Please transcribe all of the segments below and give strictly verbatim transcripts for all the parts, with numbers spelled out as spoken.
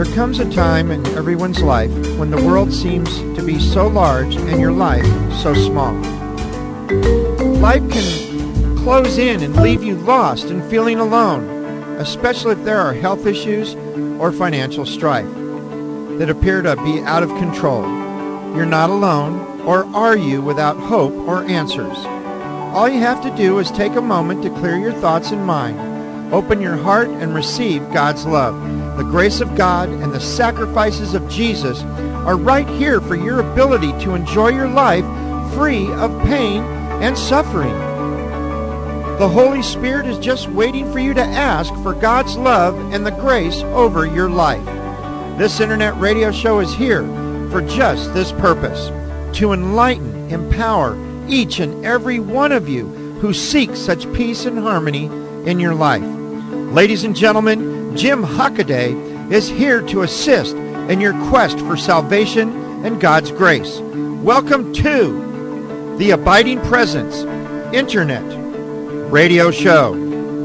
There comes a time in everyone's life when the world seems to be so large and your life so small. Life can close in and leave you lost and feeling alone, especially if there are health issues or financial strife that appear to be out of control. You're not alone, or are you without hope or answers? All you have to do is take a moment to clear your thoughts and mind. Open your heart and receive God's love. The grace of God and the sacrifices of Jesus are right here for your ability to enjoy your life free of pain and suffering. The Holy Spirit is just waiting for you to ask for God's love and the grace over your life. This internet radio show is here for just this purpose, to enlighten, empower each and every one of you who seek such peace and harmony in your life. Ladies and gentlemen, Jim Hockaday is here to assist in your quest for salvation and God's grace. Welcome to the Abiding Presence Internet Radio Show.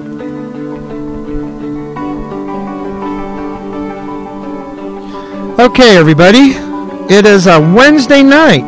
Okay, everybody, it is a Wednesday night,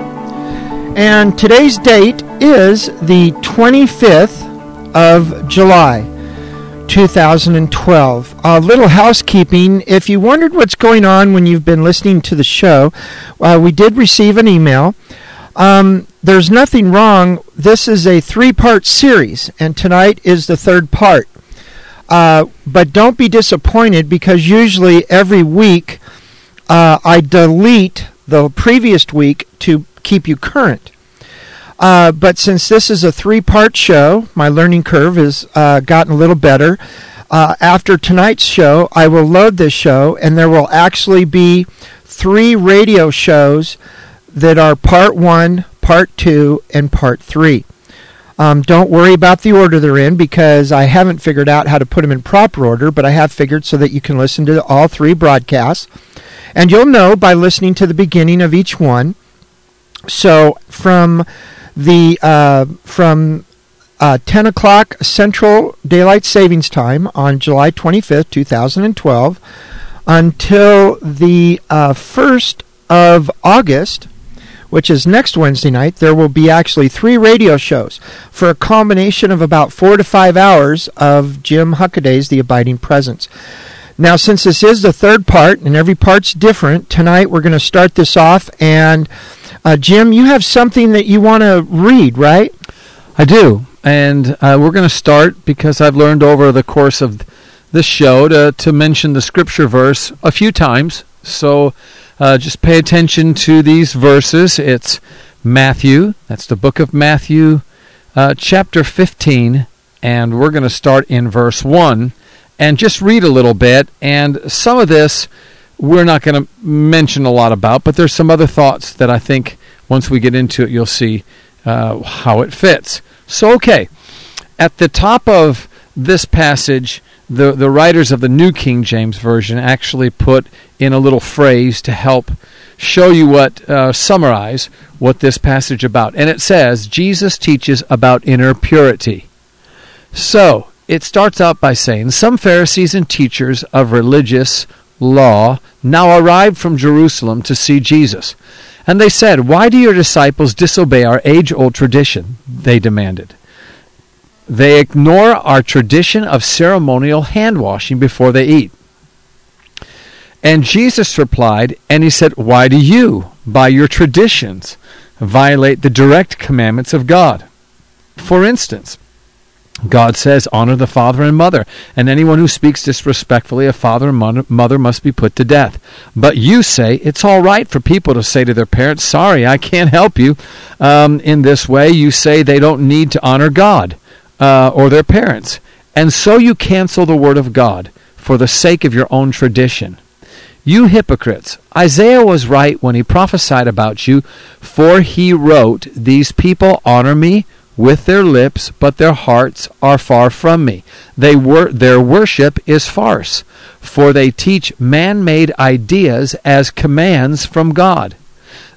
and today's date is the twenty-fifth of July, two thousand twelve. A little housekeeping. If you wondered what's going on when you've been listening to the show, uh, we did receive an email. Um, there's nothing wrong. This is a three-part series, and tonight is the third part. Uh, but don't be disappointed, because usually every week uh, I delete the previous week to keep you current. Uh, but since this is a three-part show, my learning curve has uh, gotten a little better. Uh, after tonight's show, I will load this show, and there will actually be three radio shows that are part one, part two, and part three. Um, don't worry about the order they're in, because I haven't figured out how to put them in proper order, but I have figured so that you can listen to all three broadcasts. And you'll know by listening to the beginning of each one. So from the uh, from uh, ten o'clock Central Daylight Savings Time on July twenty-fifth, two thousand twelve, until the uh, first of August, which is next Wednesday night, there will be actually three radio shows for a combination of about four to five hours of Jim Huckaday's The Abiding Presence. Now, since this is the third part, and every part's different, tonight we're going to start this off, and Uh, Jim, you have something that you want to read, right? I do, and uh, we're going to start, because I've learned over the course of this show to, to mention the scripture verse a few times. So uh, just pay attention to these verses. It's Matthew, that's the book of Matthew, uh, chapter fifteen, and we're going to start in verse one, and just read a little bit, and some of this we're not going to mention a lot about, but there's some other thoughts that I think once we get into it, you'll see uh, how it fits. So, okay, at the top of this passage, the, the writers of the New King James Version actually put in a little phrase to help show you what, uh, summarize what this passage about. And it says, Jesus teaches about inner purity. So, it starts out by saying, some Pharisees and teachers of religious law now arrived from Jerusalem to see Jesus. And they said, "Why do your disciples disobey our age-old tradition?" They demanded. "They ignore our tradition of ceremonial hand-washing before they eat." And Jesus replied, and he said, "Why do you, by your traditions, violate the direct commandments of God? For instance, God says, 'Honor the father and mother,' and anyone who speaks disrespectfully of father and mother must be put to death. But you say it's all right for people to say to their parents, 'Sorry, I can't help you.' Um, in this way, you say they don't need to honor God uh, or their parents. And so you cancel the word of God for the sake of your own tradition. You hypocrites, Isaiah was right when he prophesied about you, for he wrote, 'These people honor me with their lips, but their hearts are far from me. They wor- their worship is farce, for they teach man-made ideas as commands from God.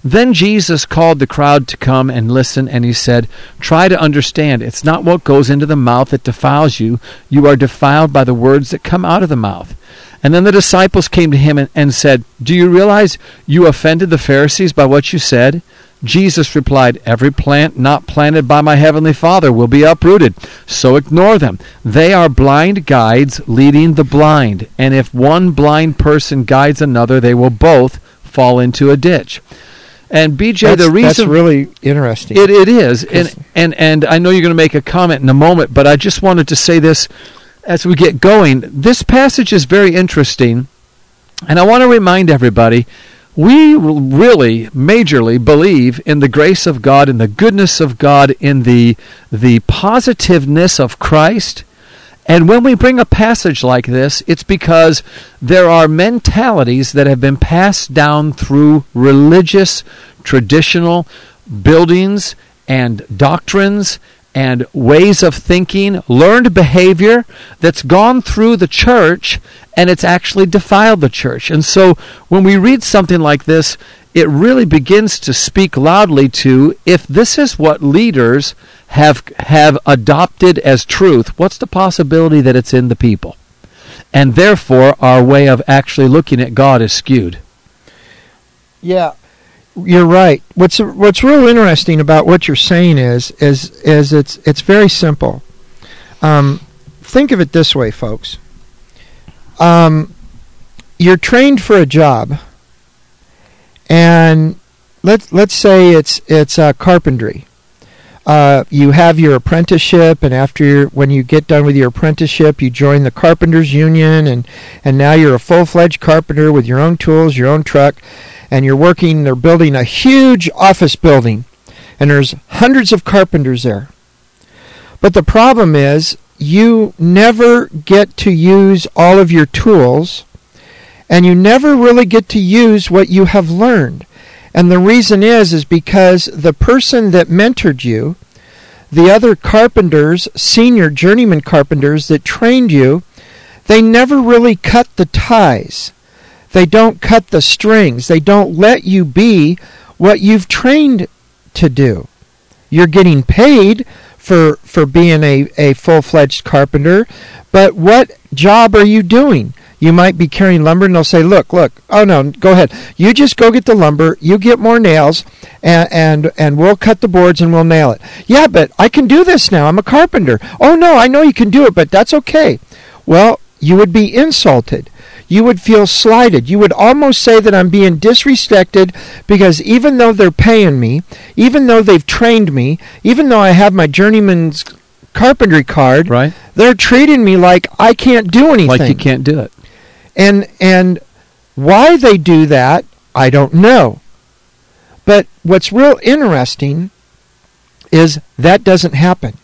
Then Jesus called the crowd to come and listen, and he said, "Try to understand. It's not what goes into the mouth that defiles you. You are defiled by the words that come out of the mouth." And then the disciples came to him and, and said, "Do you realize you offended the Pharisees by what you said?" Jesus replied, "Every plant not planted by my heavenly Father will be uprooted, so ignore them. They are blind guides leading the blind, and if one blind person guides another, they will both fall into a ditch." And B J, that's, the reason... That's really interesting. It, it is, and, and, and I know you're going to make a comment in a moment, but I just wanted to say this as we get going. This passage is very interesting, and I want to remind everybody, we really majorly believe in the grace of God, in the goodness of God, in the the positiveness of Christ. And when we bring a passage like this, it's because there are mentalities that have been passed down through religious, traditional buildings and doctrines and ways of thinking, learned behavior that's gone through the church, and it's actually defiled the church. And so when we read something like this, it really begins to speak loudly to, if this is what leaders have have adopted as truth, what's the possibility that it's in the people? And therefore, our way of actually looking at God is skewed. Yeah, you're right. What's what's real interesting about what you're saying is is is it's it's very simple. Um, think of it this way, folks. Um, you're trained for a job, and let's let's say it's it's uh, carpentry. Uh, you have your apprenticeship, and after your, when you get done with your apprenticeship, you join the carpenters union, and and now you're a full-fledged carpenter with your own tools, your own truck, and you're working. They're building a huge office building, and there's hundreds of carpenters there. But the problem is, you never get to use all of your tools, and you never really get to use what you have learned. And the reason is, is because the person that mentored you, the other carpenters, senior journeyman carpenters that trained you, they never really cut the ties. They don't cut the strings. They don't let you be what you've trained to do. You're getting paid for for being a, a full-fledged carpenter, but what job are you doing? You might be carrying lumber, and they'll say, look, look, oh no, go ahead. You just go get the lumber, you get more nails, and, and, and we'll cut the boards and we'll nail it. Yeah, but I can do this now. I'm a carpenter. Oh no, I know you can do it, but that's okay. Well, you would be insulted. You would feel slighted. You would almost say that I'm being disrespected because even though they're paying me, even though they've trained me, even though I have my journeyman's carpentry card, right, they're treating me like I can't do anything. Like you can't do it. And and why they do that, I don't know. But what's real interesting is that doesn't happen.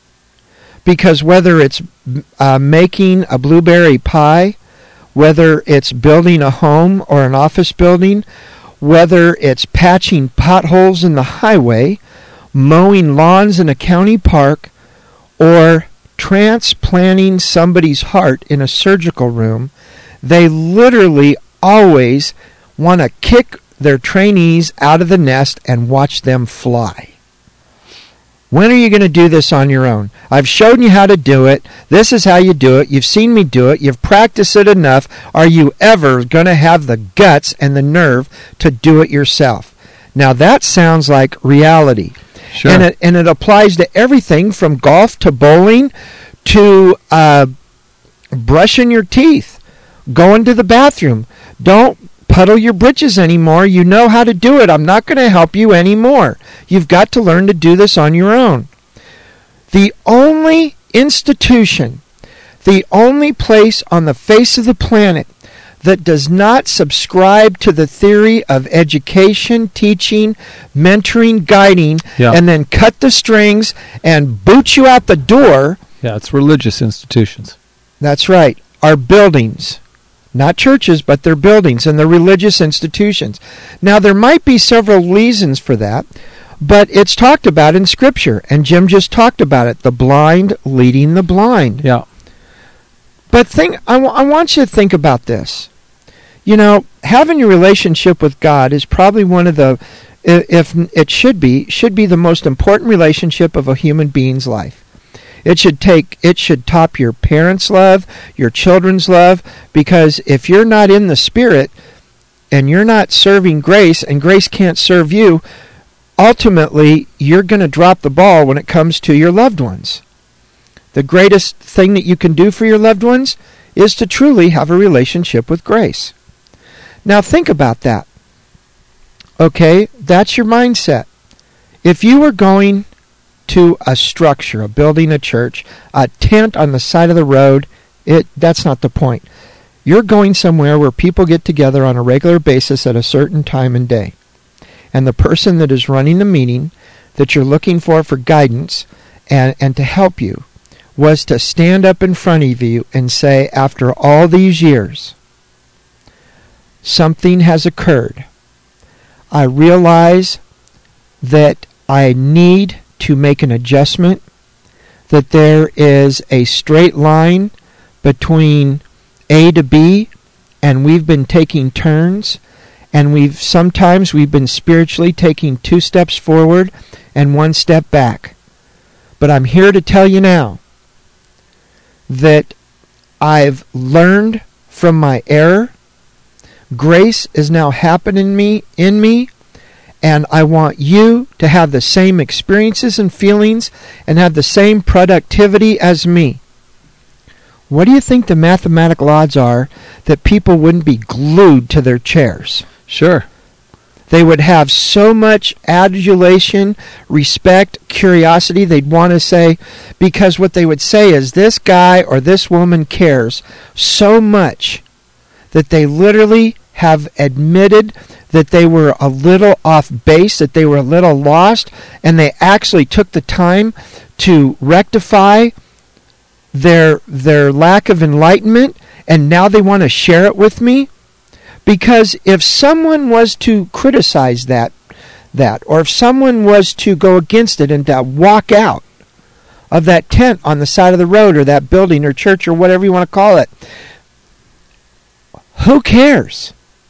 Because whether it's uh, making a blueberry pie, whether it's building a home or an office building, whether it's patching potholes in the highway, mowing lawns in a county park, or transplanting somebody's heart in a surgical room, they literally always want to kick their trainees out of the nest and watch them fly. When are you going to do this on your own? I've shown you how to do it. This is how you do it. You've seen me do it. You've practiced it enough. Are you ever going to have the guts and the nerve to do it yourself? Now that sounds like reality. Sure. And it, and it applies to everything from golf to bowling to uh, brushing your teeth, going to the bathroom. Don't puddle your britches anymore. You know how to do it. I'm not going to help you anymore. You've got to learn to do this on your own. The only institution, the only place on the face of the planet that does not subscribe to the theory of education, teaching, mentoring, guiding, yeah. and then cut the strings and boot you out the door. Yeah, it's religious institutions. That's right. Our buildings. Not churches, but they're buildings and they're religious institutions. Now, there might be several reasons for that, but it's talked about in Scripture, and Jim just talked about it, the blind leading the blind. Yeah. But think, I, w- I want you to think about this. You know, having a relationship with God is probably one of the if it should be, should be the most important relationship of a human being's life. It should take, it should top your parents' love, your children's love, because if you're not in the Spirit and you're not serving grace and grace can't serve you, ultimately you're going to drop the ball when it comes to your loved ones. The greatest thing that you can do for your loved ones is to truly have a relationship with grace. Now think about that. Okay, that's your mindset. If you were going to a structure, a building, a church, a tent on the side of the road, it that's not the point. You're going somewhere where people get together on a regular basis at a certain time and day. And the person that is running the meeting that you're looking for for guidance and, and to help you was to stand up in front of you and say, after all these years, something has occurred. I realize that I need to make an adjustment, that there is a straight line between A to B, and we've been taking turns, and we've sometimes we've been spiritually taking two steps forward and one step back. But I'm here to tell you now that I've learned from my error. Grace is now happening me in me, and I want you to have the same experiences and feelings and have the same productivity as me. What do you think the mathematical odds are that people wouldn't be glued to their chairs? Sure. They would have so much adulation, respect, curiosity. They'd want to say, because what they would say is this guy or this woman cares so much that they literally have admitted that they were a little off base, that they were a little lost, and they actually took the time to rectify their their lack of enlightenment, and now they want to share it with me. Because if someone was to criticize that, that, or if someone was to go against it and to walk out of that tent on the side of the road or that building or church or whatever you want to call it, who cares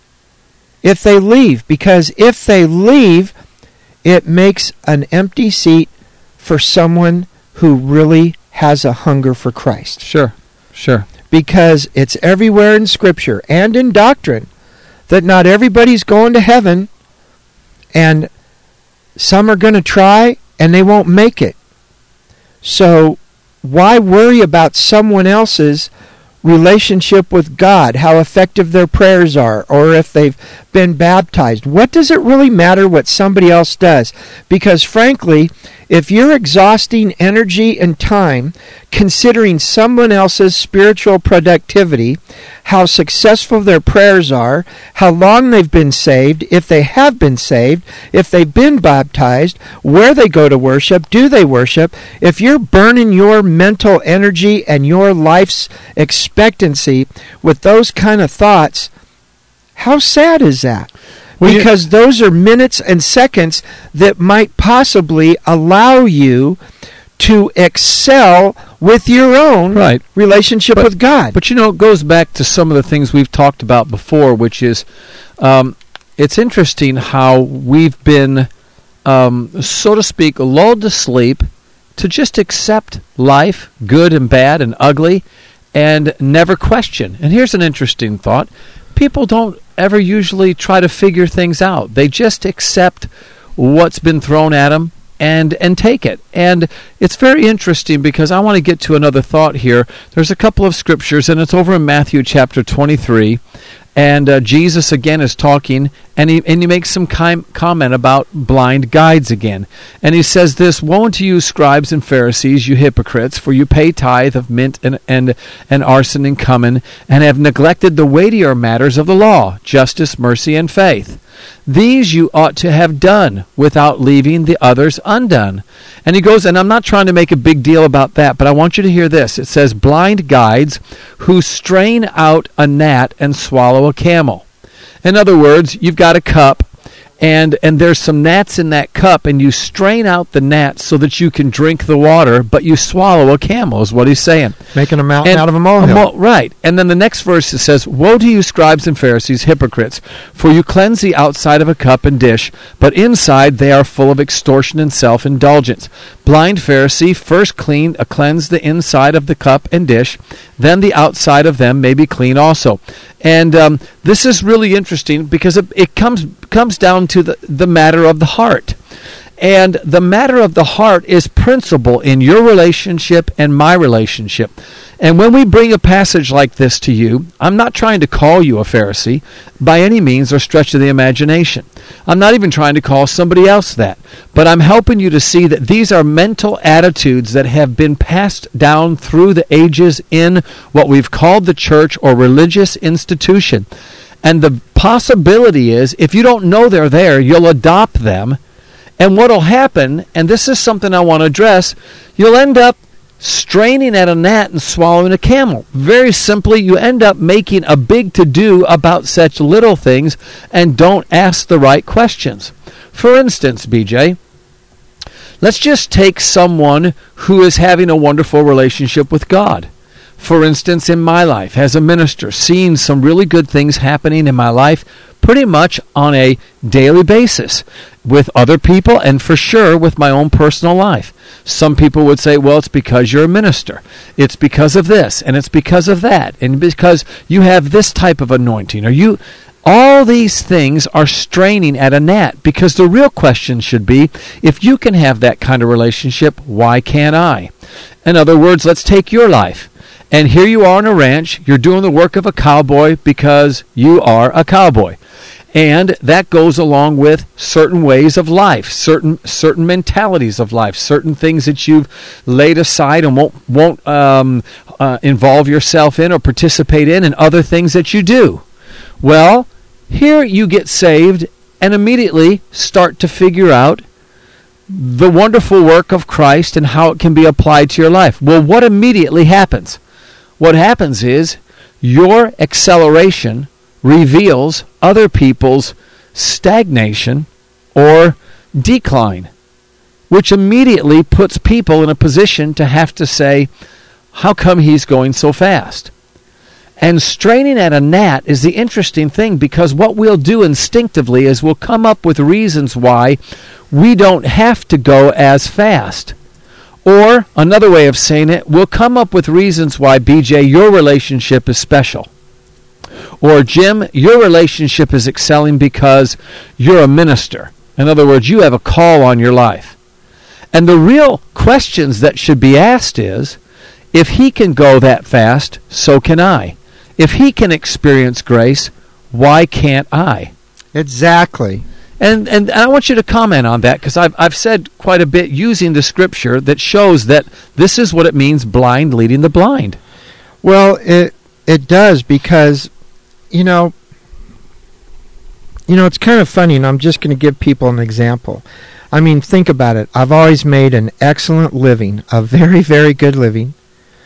if they leave? Because if they leave, it makes an empty seat for someone who really has a hunger for Christ. Sure, sure. Because it's everywhere in Scripture and in doctrine that not everybody's going to heaven, and some are going to try and they won't make it. So why worry about someone else's relationship with God, how effective their prayers are, or if they've been baptized? What does it really matter what somebody else does? Because frankly, if you're exhausting energy and time considering someone else's spiritual productivity, how successful their prayers are, how long they've been saved, if they have been saved, if they've been baptized, where they go to worship, do they worship, if you're burning your mental energy and your life's expectancy with those kind of thoughts, how sad is that? Because those are minutes and seconds that might possibly allow you to excel with your own right. relationship but, with God. But you know, it goes back to some of the things we've talked about before, which is um, it's interesting how we've been, um, so to speak, lulled to sleep to just accept life, good and bad and ugly, and never question. And here's an interesting thought. People don't ever usually try to figure things out. They just accept what's been thrown at them and and take it. And it's very interesting because I want to get to another thought here. There's a couple of scriptures, and it's over in Matthew chapter twenty-three. And uh, Jesus again is talking, and he and he makes some com- comment about blind guides again. And he says this, "Woe unto you, scribes and Pharisees, you hypocrites, for you pay tithe of mint and, and, and arson and cumin, and have neglected the weightier matters of the law, justice, mercy, and faith. These you ought to have done without leaving the others undone." And he goes, and I'm not trying to make a big deal about that, but I want you to hear this. It says, "Blind guides who strain out a gnat and swallow a camel." In other words, you've got a cup, and and there's some gnats in that cup, and you strain out the gnats so that you can drink the water, but you swallow a camel, is what he's saying. Making a mountain And- out of a molehill. a mole- right. And then the next verse it says, "Woe to you, scribes and Pharisees, hypocrites, for you cleanse the outside of a cup and dish, but inside they are full of extortion and self-indulgence. Blind Pharisee, first clean, uh, cleanse the inside of the cup and dish, then the outside of them may be clean also." And um, this is really interesting because it, it comes comes down to the, the matter of the heart. And the matter of the heart is principal in your relationship and my relationship. And when we bring a passage like this to you, I'm not trying to call you a Pharisee by any means or stretch of the imagination. I'm not even trying to call somebody else that. But I'm helping you to see that these are mental attitudes that have been passed down through the ages in what we've called the church or religious institution. And the possibility is, if you don't know they're there, you'll adopt them. And what will happen, and this is something I want to address, you'll end up straining at a gnat and swallowing a camel. Very simply, you end up making a big to-do about such little things and don't ask the right questions. For instance, B J, let's just take someone who is having a wonderful relationship with God. For instance, in my life, as a minister, seeing some really good things happening in my life pretty much on a daily basis with other people and for sure with my own personal life. Some people would say, well, it's because you're a minister. It's because of this, and it's because of that, and because you have this type of anointing. Or you, all these things are straining at a gnat, because the real question should be, if you can have that kind of relationship, why can't I? In other words, let's take your life. And here you are on a ranch, you're doing the work of a cowboy because you are a cowboy. And that goes along with certain ways of life, certain certain mentalities of life, certain things that you've laid aside and won't won't um, uh, involve yourself in or participate in, and other things that you do. Well, here you get saved and immediately start to figure out the wonderful work of Christ and how it can be applied to your life. Well, what immediately happens? What happens is your acceleration reveals other people's stagnation or decline, which immediately puts people in a position to have to say, how come he's going so fast? And straining at a gnat is the interesting thing, because what we'll do instinctively is we'll come up with reasons why we don't have to go as fast. Or, another way of saying it, we'll come up with reasons why, B J, your relationship is special. Or, Jim, your relationship is excelling because you're a minister. In other words, you have a call on your life. And the real questions that should be asked is, if he can go that fast, so can I. If he can experience grace, why can't I? Exactly. And and I want you to comment on that, because I've I've said quite a bit using the scripture that shows that this is what it means, blind leading the blind. Well, it it does, because, you know, you know, it's kind of funny, and I'm just going to give people an example. I mean, think about it. I've always made an excellent living, a very, very good living.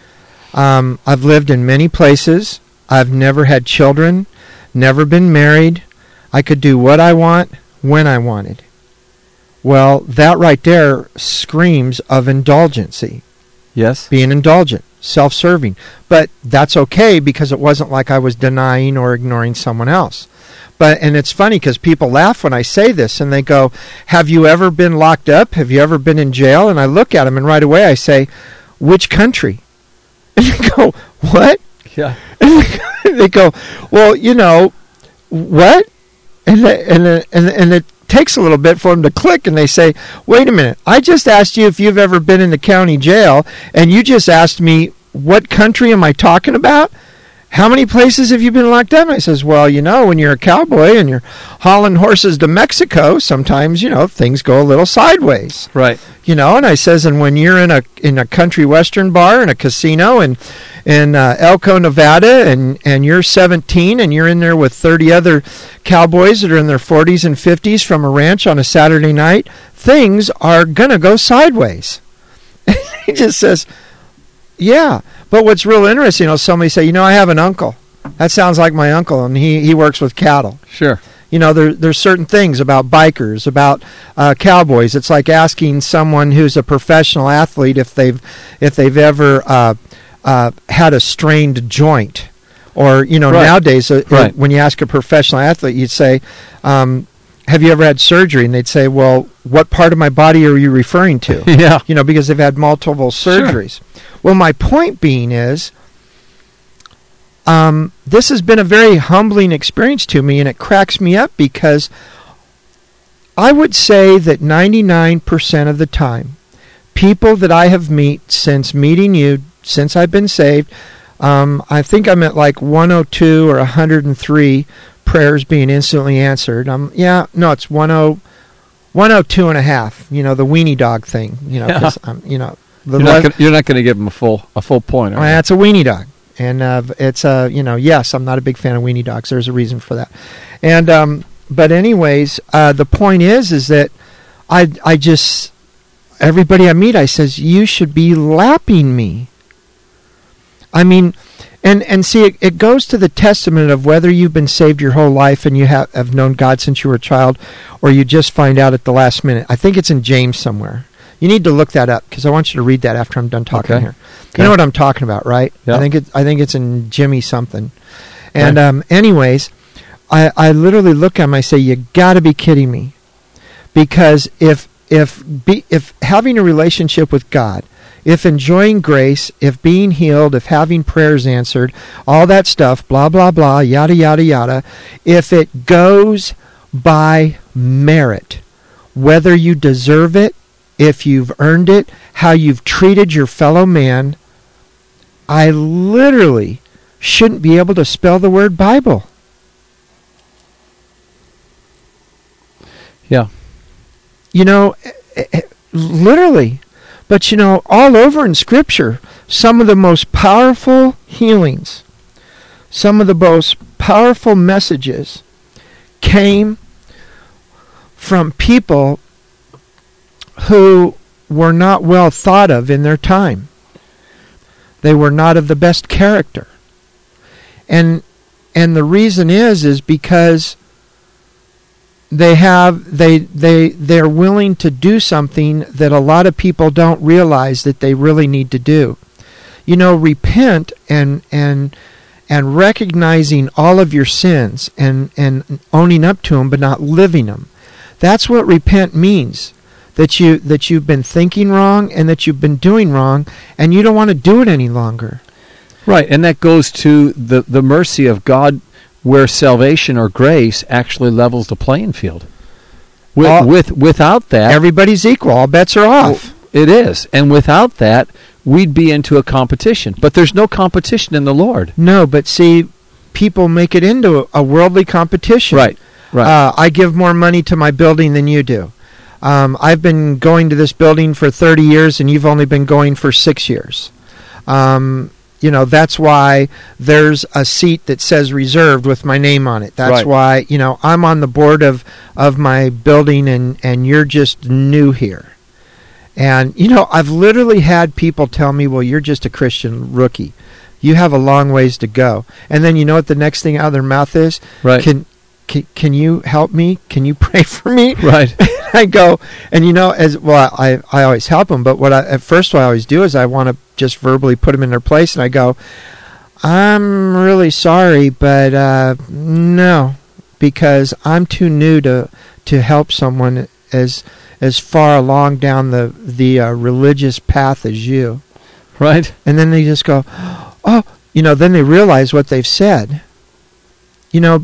Um, I've lived in many places. I've never had children, never been married. I could do what I want, when I wanted. Well, that right there screams of indulgency. Yes. Being indulgent, self-serving. But that's okay, because it wasn't like I was denying or ignoring someone else. But and it's funny, because people laugh when I say this, and they go, have you ever been locked up? Have you ever been in jail? And I look at them, and right away I say, which country? And they go, what? Yeah. And they go, well, you know, what? And the, and the, and the, and it takes a little bit for them to click, and they say, wait a minute, I just asked you if you've ever been in the county jail, and you just asked me, what country am I talking about? How many places have you been locked up? And I says, well, you know, when you're a cowboy and you're hauling horses to Mexico, sometimes, you know, things go a little sideways. Right. You know, and I says, and when you're in a in a country western bar in a casino in in uh, Elko, Nevada, and and you're seventeen and you're in there with thirty other cowboys that are in their forties and fifties from a ranch on a Saturday night, things are gonna go sideways. He just says, yeah. But what's real interesting is somebody say, you know, I have an uncle. That sounds like my uncle, and he, he works with cattle. Sure. You know, there, there's certain things about bikers, about uh, cowboys. It's like asking someone who's a professional athlete if they've if they've ever uh, uh, had a strained joint, or you know, right. nowadays uh, right. when you ask a professional athlete, you'd say, um, "Have you ever had surgery?" And they'd say, "Well, what part of my body are you referring to?" yeah, you know, because they've had multiple surgeries. Sure. Well, my point being is. Um, this has been a very humbling experience to me, and it cracks me up because I would say that ninety-nine percent of the time, people that I have met since meeting you, since I've been saved, um, I think I'm at like one oh two or one hundred three prayers being instantly answered. Um, yeah, no, it's one oh two and a half, you know, the weenie dog thing, you know, yeah. um, you know. The you're not going to give them a full a full point. Well, that's a weenie dog. And uh, it's a, uh, you know, yes, I'm not a big fan of weenie dogs. There's a reason for that. And um, but anyways, uh, the point is, is that I, I just everybody I meet, I says you should be lapping me. I mean, and and see, it, it goes to the testament of whether you've been saved your whole life and you have have known God since you were a child, or you just find out at the last minute. I think it's in James somewhere. You need to look that up because I want you to read that after I'm done talking okay. here. Okay. You know what I'm talking about, right? Yeah. I think it. I think it's in Jimmy something. And right. um, anyways, I, I literally look at him. I say, "You got to be kidding me," because if if be, if having a relationship with God, if enjoying grace, if being healed, if having prayers answered, all that stuff, blah blah blah, yada yada yada, if it goes by merit, whether you deserve it, if you've earned it, how you've treated your fellow man, I literally shouldn't be able to spell the word Bible. Yeah. You know, literally. But you know, all over in Scripture, some of the most powerful healings, some of the most powerful messages came from people who were not well thought of in their time. They were not of the best character. And and the reason is is because they have they they they're willing to do something that a lot of people don't realize that they really need to do. You know, repent and and and recognizing all of your sins and and owning up to them but not living them. That's what repent means. That you that you've been thinking wrong and that you've been doing wrong and you don't want to do it any longer. Right, and that goes to the, the mercy of God, where salvation or grace actually levels the playing field. With, all, with without that, everybody's equal. All bets are off. It is, and without that, we'd be into a competition. But there's no competition in the Lord. No, but see, people make it into a worldly competition. Right, right. Uh, I give more money to my building than you do. Um, I've been going to this building for thirty years, and you've only been going for six years. Um, you know, that's why there's a seat that says reserved with my name on it. That's right. why, you know, I'm on the board of, of my building, and, and you're just new here. And, you know, I've literally had people tell me, well, you're just a Christian rookie. You have a long ways to go. And then you know what the next thing out of their mouth is? Right. Can, can, can you help me? Can you pray for me? Right. I go, and you know, as well, I, I always help them, but what I, at first what I always do is I want to just verbally put them in their place, and I go, I'm really sorry, but uh, no, because I'm too new to to help someone as as far along down the the uh, religious path as you. Right. And then they just go, oh, you know, then they realize what they've said. You know,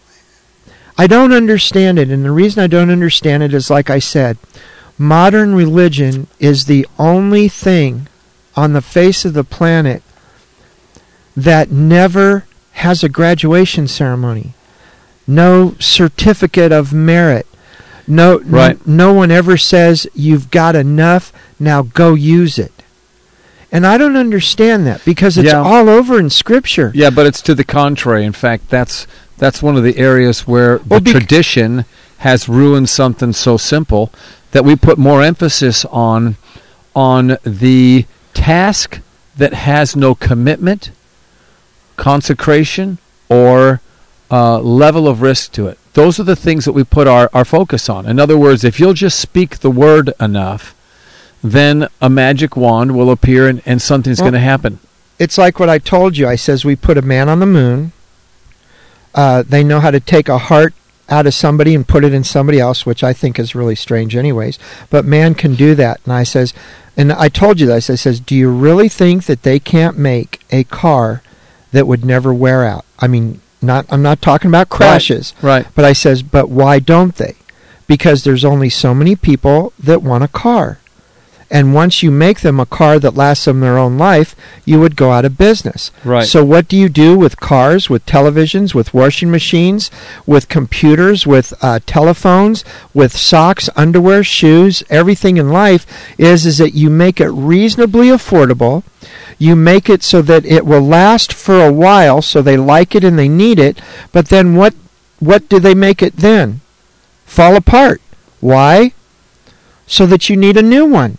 I don't understand it, and the reason I don't understand it is, like I said, modern religion is the only thing on the face of the planet that never has a graduation ceremony. No certificate of merit. No, right. n- no one ever says, you've got enough, now go use it. And I don't understand that, because it's yeah. all over in Scripture. Yeah, but it's to the contrary. In fact, that's that's one of the areas where the well, bec- tradition has ruined something so simple that we put more emphasis on on the task that has no commitment, consecration, or uh, level of risk to it. Those are the things that we put our, our focus on. In other words, if you'll just speak the word enough, then a magic wand will appear and, and something's Well, going to happen. It's like what I told you. I says we put a man on the moon. Uh, they know how to take a heart out of somebody and put it in somebody else, which I think is really strange anyways. But man can do that. And I says, and I told you this, I says, do you really think that they can't make a car that would never wear out? I mean, not I'm not talking about crashes. Right. But I says, but why don't they? Because there's only so many people that want a car. And once you make them a car that lasts them their own life, you would go out of business. Right. So what do you do with cars, with televisions, with washing machines, with computers, with uh, telephones, with socks, underwear, shoes, everything in life is, is that you make it reasonably affordable. You make it so that it will last for a while, so they like it and they need it. But then what, what do they make it then? Fall apart. Why? So that you need a new one.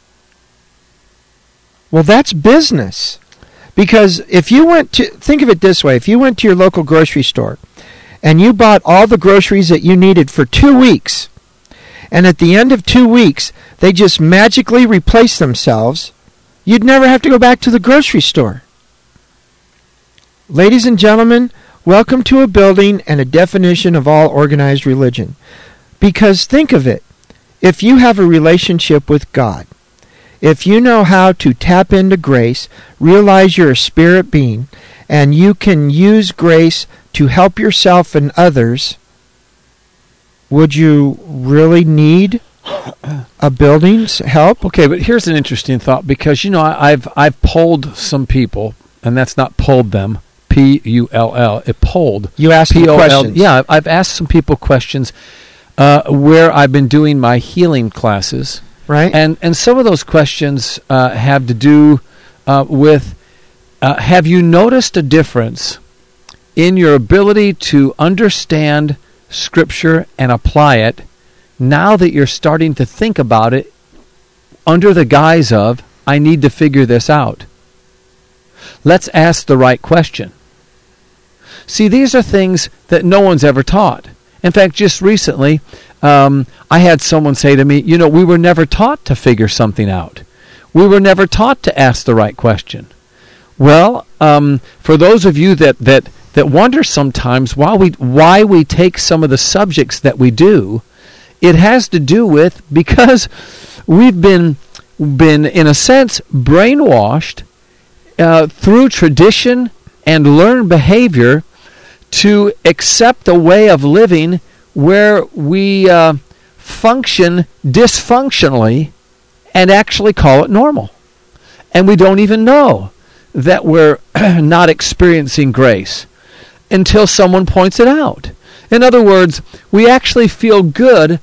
Well, that's business. Because if you went to, think of it this way, if you went to your local grocery store and you bought all the groceries that you needed for two weeks, and at the end of two weeks, they just magically replace themselves, you'd never have to go back to the grocery store. Ladies and gentlemen, welcome to a building and a definition of all organized religion. Because think of it, if you have a relationship with God, if you know how to tap into grace, realize you're a spirit being, and you can use grace to help yourself and others, would you really need a building's help? Okay, but here's an interesting thought, because, you know, I, I've I've polled some people, and that's not pulled them, P U L L, it polled. You asked them questions. Yeah, I've asked some people questions uh, where I've been doing my healing classes. Right. And and some of those questions uh, have to do uh, with, uh, have you noticed a difference in your ability to understand Scripture and apply it now that you're starting to think about it under the guise of, I need to figure this out? Let's ask the right question. See, these are things that no one's ever taught. In fact, just recently, um, I had someone say to me, you know, we were never taught to figure something out. We were never taught to ask the right question. Well, um, for those of you that, that, that wonder sometimes why we, why we take some of the subjects that we do, it has to do with because we've been, been in a sense, brainwashed uh, through tradition and learned behavior to accept a way of living where we uh, function dysfunctionally and actually call it normal. And we don't even know that we're not experiencing grace until someone points it out. In other words, we actually feel good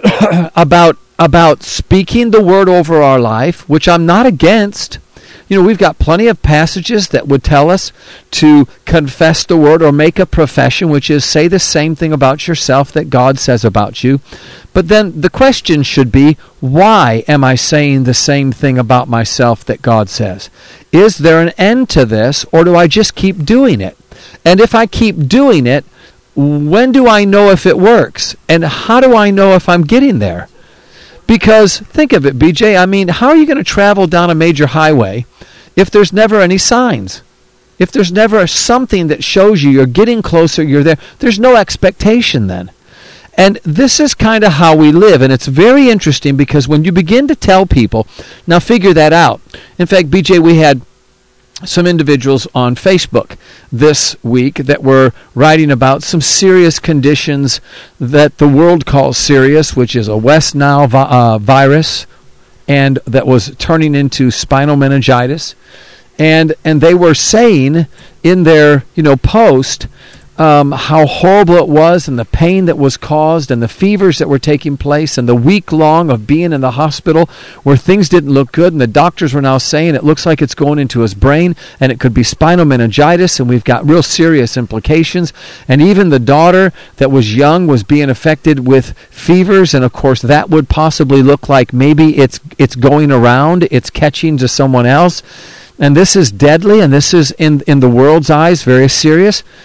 about about speaking the word over our life, which I'm not against. You know, we've got plenty of passages that would tell us to confess the word or make a profession, which is say the same thing about yourself that God says about you. But then the question should be, why am I saying the same thing about myself that God says? Is there an end to this, or do I just keep doing it? And if I keep doing it, when do I know if it works? And how do I know if I'm getting there? Because think of it, B J, I mean, how are you going to travel down a major highway if there's never any signs? If there's never something that shows you you're getting closer, you're there, there's no expectation then. And this is kind of how we live, and it's very interesting because when you begin to tell people, now figure that out. In fact, B J, we had some individuals on Facebook this week that were writing about some serious conditions that the world calls serious, which is a West Nile vi- uh, virus, and that was turning into spinal meningitis. And and they were saying in their, you know, post um, how horrible it was, and the pain that was caused, and the fevers that were taking place, and the week long of being in the hospital where things didn't look good, and the doctors were now saying it looks like it's going into his brain, and it could be spinal meningitis, and we've got real serious implications. And even the daughter that was young was being affected with fevers, and of course that would possibly look like maybe it's it's going around, it's catching to someone else, and this is deadly, and this is in in the world's eyes very serious.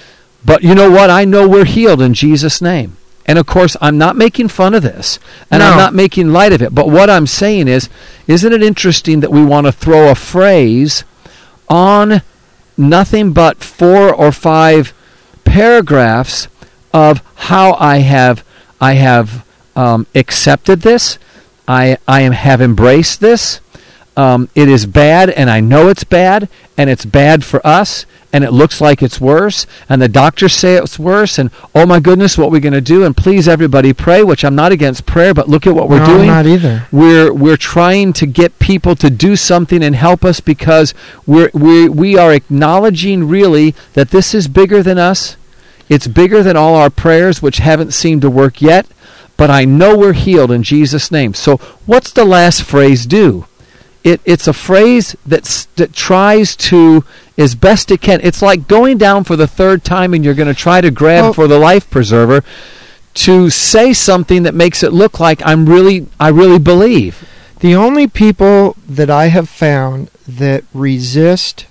But you know what? I know we're healed in Jesus' name. And of course, I'm not making fun of this, and No. I'm not making light of it. But what I'm saying is, isn't it interesting that we want to throw a phrase on nothing but four or five paragraphs of how I have I have um, accepted this, I I am, have embraced this. Um, it is bad, and I know it's bad, and it's bad for us, and it looks like it's worse, and the doctors say it's worse, and oh my goodness, what are we going to do? And please, everybody, pray, which I'm not against prayer, but look at what we're No, doing. I'm not either. We're we're trying to get people to do something and help us because we're we we are acknowledging really that this is bigger than us. It's bigger than all our prayers, which haven't seemed to work yet. But I know we're healed in Jesus' name. So what's the last phrase do? It, it's a phrase that's, that tries to, as best it can, it's like going down for the third time and you're going to try to grab Oh. for the life preserver to say something that makes it look like I'm really, I really believe. The only people that I have found that resist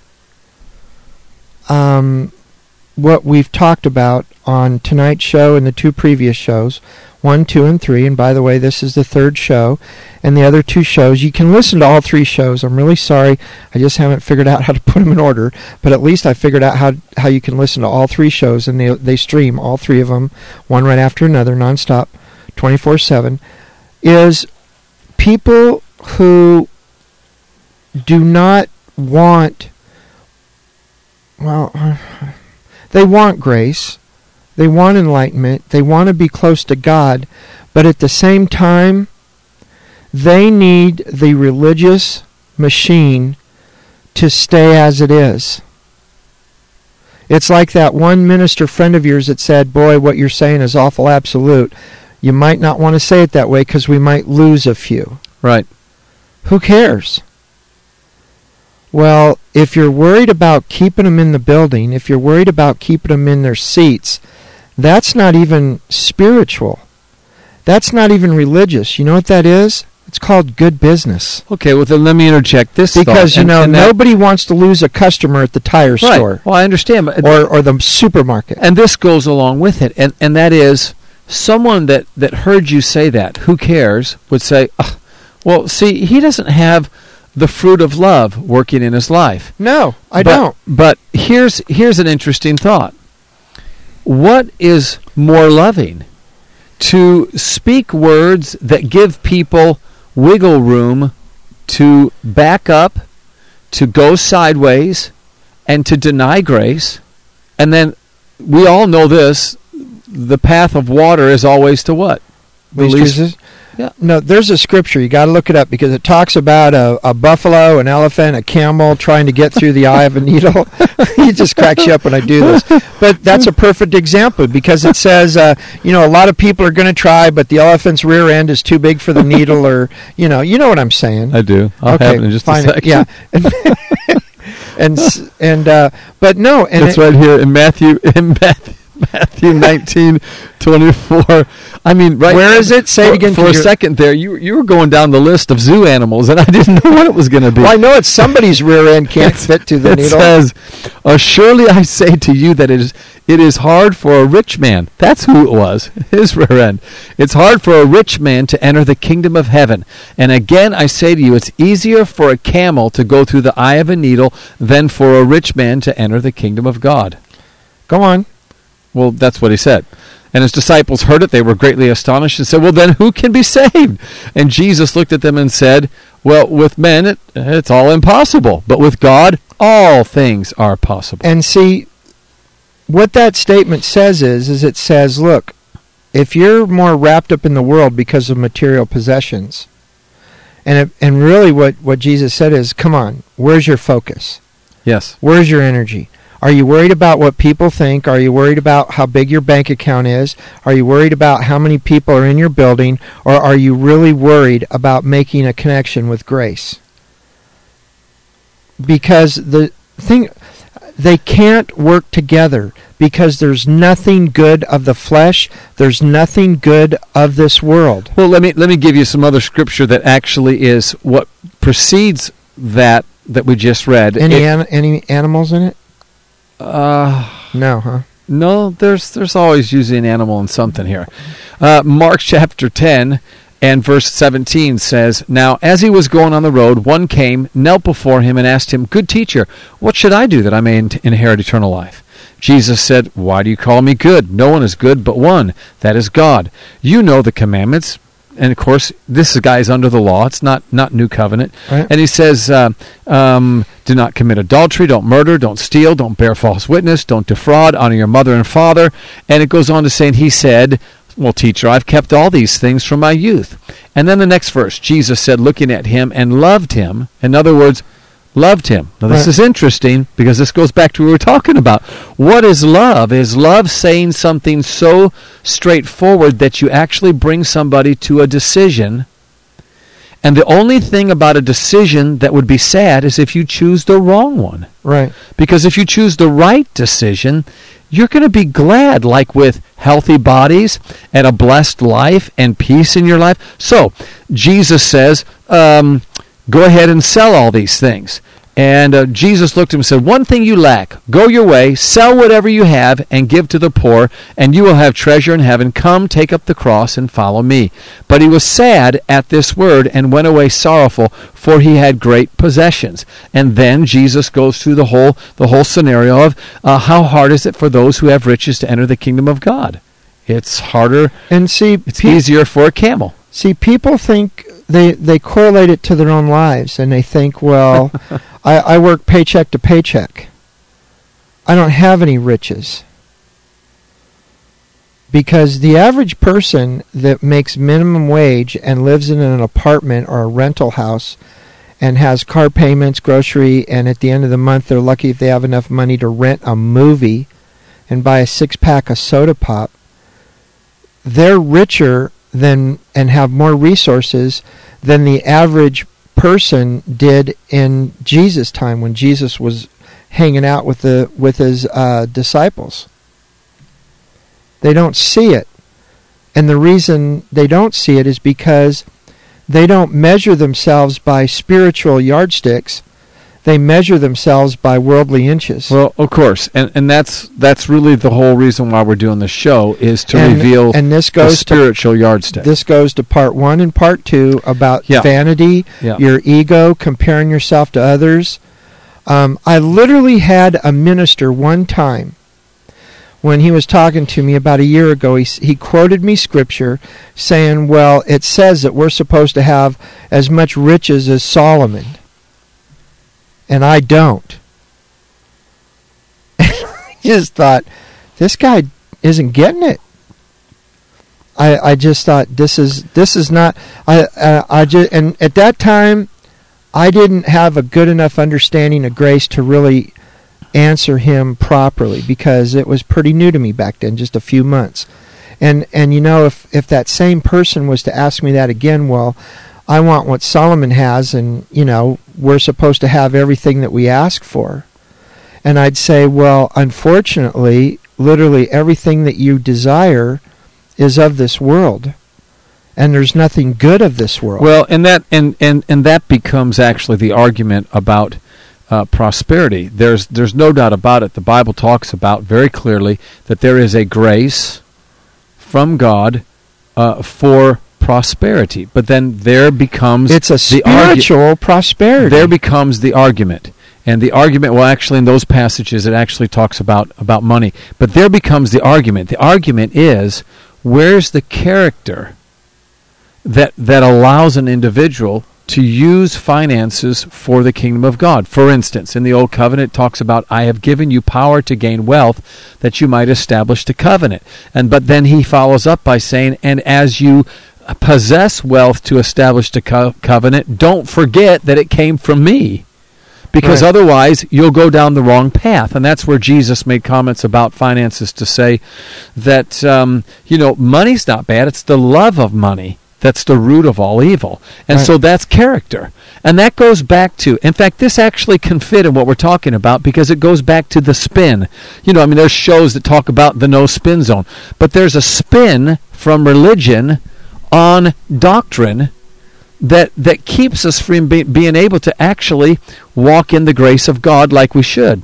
um, what we've talked about on tonight's show and the two previous shows, one, two, and three, and by the way, this is the third show, and the other two shows, you can listen to all three shows. I'm really sorry, I just haven't figured out how to put them in order, but at least I figured out how how you can listen to all three shows, and they they stream all three of them, one right after another, nonstop, twenty-four seven, is people who do not want, well, they want grace, they want enlightenment, they want to be close to God, but at the same time, they need the religious machine to stay as it is. It's like that one minister friend of yours that said, boy, what you're saying is awful absolute. You might not want to say it that way because we might lose a few. Right. Who cares? Well, if you're worried about keeping them in the building, if you're worried about keeping them in their seats, that's not even spiritual. That's not even religious. You know what that is? It's called good business. Okay, well then let me interject this Because, thought, you and- know, and that- nobody wants to lose a customer at the tire right. store Well, I understand, but or, or the supermarket. and this goes along with it, and and that is someone that, that heard you say that, who cares, would say, "Ugh, well, see, he doesn't have the fruit of love working in his life. No, I But- don't. But here's here's an interesting thought. What is more loving? To speak words that give people wiggle room to back up, to go sideways, and to deny grace. And then we all know this, the path of water is always to what? The Least least- resist- Yeah. No, there's a scripture. You got to look it up because it talks about a, a buffalo, an elephant, a camel trying to get through the eye of a needle. It just cracks you up when I do this. But that's a perfect example because it says, uh, you know, a lot of people are going to try, but the elephant's rear end is too big for the needle, or you know, you know what I'm saying. I do. I'll okay, have it in just fine. a second. Yeah. and s- and uh, but no, and That's it- right here in Matthew in Matthew, Matthew nineteen twenty-four. I mean, right. Where is it? Say it for, again, For a 'cause you're- second there, you you were going down the list of zoo animals, and I didn't know what it was going to be. Well, I know it's somebody's rear end can't fit to the it needle. says, uh, "Surely I say to you that it is it is hard for a rich man." That's who it was. His rear end. It's hard for a rich man to enter the kingdom of heaven. And again, I say to you, it's easier for a camel to go through the eye of a needle than for a rich man to enter the kingdom of God. Go on. Well, that's what he said. And his disciples heard it. They were greatly astonished and said, well, then who can be saved? And Jesus looked at them and said, well, with men, it, it's all impossible. But with God, all things are possible. And see, what that statement says is, is it says, look, if you're more wrapped up in the world because of material possessions, and it, and really what, what Jesus said is, come on, where's your focus? Yes. Where's your energy? Are you worried about what people think? Are you worried about how big your bank account is? Are you worried about how many people are in your building? Or are you really worried about making a connection with grace? Because the thing, they can't work together because there's nothing good of the flesh. There's nothing good of this world. Well, let me let me give you some other scripture that actually is what precedes that that we just read. Any It- an, any animals in it? uh, No, huh? No, there's there's always usually an animal in something here. Uh, Mark chapter ten and verse seventeen says, "Now as he was going on the road, one came, knelt before him, and asked him, 'Good teacher, what should I do that I may in- inherit eternal life?' Jesus said, 'Why do you call me good? No one is good but one, that is God. You know the commandments.'" And of course, this guy is under the law. It's not, not new covenant. Right. And he says, uh, um, "Do not commit adultery, don't murder, don't steal, don't bear false witness, don't defraud, honor your mother and father." And it goes on to say, and he said, "Well, teacher, I've kept all these things from my youth." And then the next verse, Jesus said, looking at him, and loved him. In other words, loved him. Now, this Right. is interesting because this goes back to what we were talking about. What is love? Is love saying something so straightforward that you actually bring somebody to a decision? And the only thing about a decision that would be sad is if you choose the wrong one. Right. Because if you choose the right decision, you're going to be glad, like with healthy bodies and a blessed life and peace in your life. So, Jesus says, um, go ahead and sell all these things. And uh, Jesus looked at him and said, "One thing you lack. Go your way, sell whatever you have, and give to the poor, and you will have treasure in heaven. Come, take up the cross, and follow me." But he was sad at this word and went away sorrowful, for he had great possessions. And then Jesus goes through the whole the whole scenario of uh, how hard is it for those who have riches to enter the kingdom of God? It's harder. And see, It's pe- easier for a camel. see, people think they they correlate it to their own lives, and they think, well, I, I work paycheck to paycheck. I don't have any riches. Because the average person that makes minimum wage and lives in an apartment or a rental house and has car payments, grocery, and at the end of the month they're lucky if they have enough money to rent a movie and buy a six-pack of soda pop, they're richer than and have more resources than the average person did in Jesus' time when Jesus was hanging out with the with his uh, disciples. They don't see it. And the reason they don't see it is because they don't measure themselves by spiritual yardsticks. They measure themselves by worldly inches. Well, of course, and and that's that's really the whole reason why we're doing this show is to and, reveal and this the goes spiritual to, yardstick. This goes to part one and part two about Yeah. vanity, Yeah. your ego, comparing yourself to others. Um, I literally had a minister one time when he was talking to me about a year ago. He, he quoted me scripture saying, well, it says that we're supposed to have as much riches as Solomon. And I don't. I just thought, this guy isn't getting it. I I just thought this is this is not I uh, I just and at that time I didn't have a good enough understanding of grace to really answer him properly because it was pretty new to me back then, just a few months. And and you know, if if that same person was to ask me that again, well, I want what Solomon has, and you know, we're supposed to have everything that we ask for. And I'd say, well, unfortunately, literally everything that you desire is of this world. And there's nothing good of this world. Well, and that and, and, and that becomes actually the argument about uh, prosperity. There's there's no doubt about it. The Bible talks about very clearly that there is a grace from God uh, for prosperity. But then there becomes it's a the argu- spiritual prosperity. There becomes the argument. And the argument, well, actually in those passages it actually talks about, about money. But there becomes the argument. The argument is, where's the character that that allows an individual to use finances for the kingdom of God? For instance, in the Old Covenant it talks about, I have given you power to gain wealth that you might establish the covenant. And but then he follows up by saying, and as you possess wealth to establish the co- covenant, don't forget that it came from me. Because Right. otherwise you'll go down the wrong path. And that's where Jesus made comments about finances to say that, um, you know, money's not bad. It's the love of money that's the root of all evil. And Right. so that's character. And that goes back to, in fact, this actually can fit in what we're talking about because it goes back to the spin. You know, I mean, there's shows that talk about the no spin zone. But there's a spin from religion on doctrine that that keeps us from be, being able to actually walk in the grace of God like we should.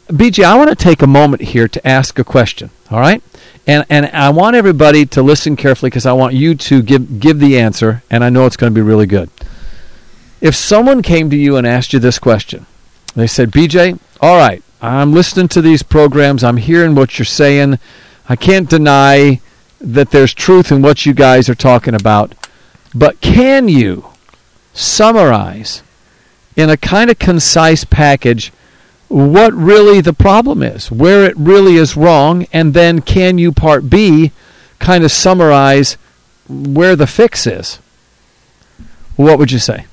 B J, I want to take a moment here to ask a question, all right? And and I want everybody to listen carefully because I want you to give give the answer, and I know it's going to be really good. If someone came to you and asked you this question, they said, B J, all right, I'm listening to these programs, I'm hearing what you're saying, I can't deny that there's truth in what you guys are talking about, but can you summarize in a kind of concise package what really the problem is, where it really is wrong, and then can you, part B, kind of summarize where the fix is? What would you say?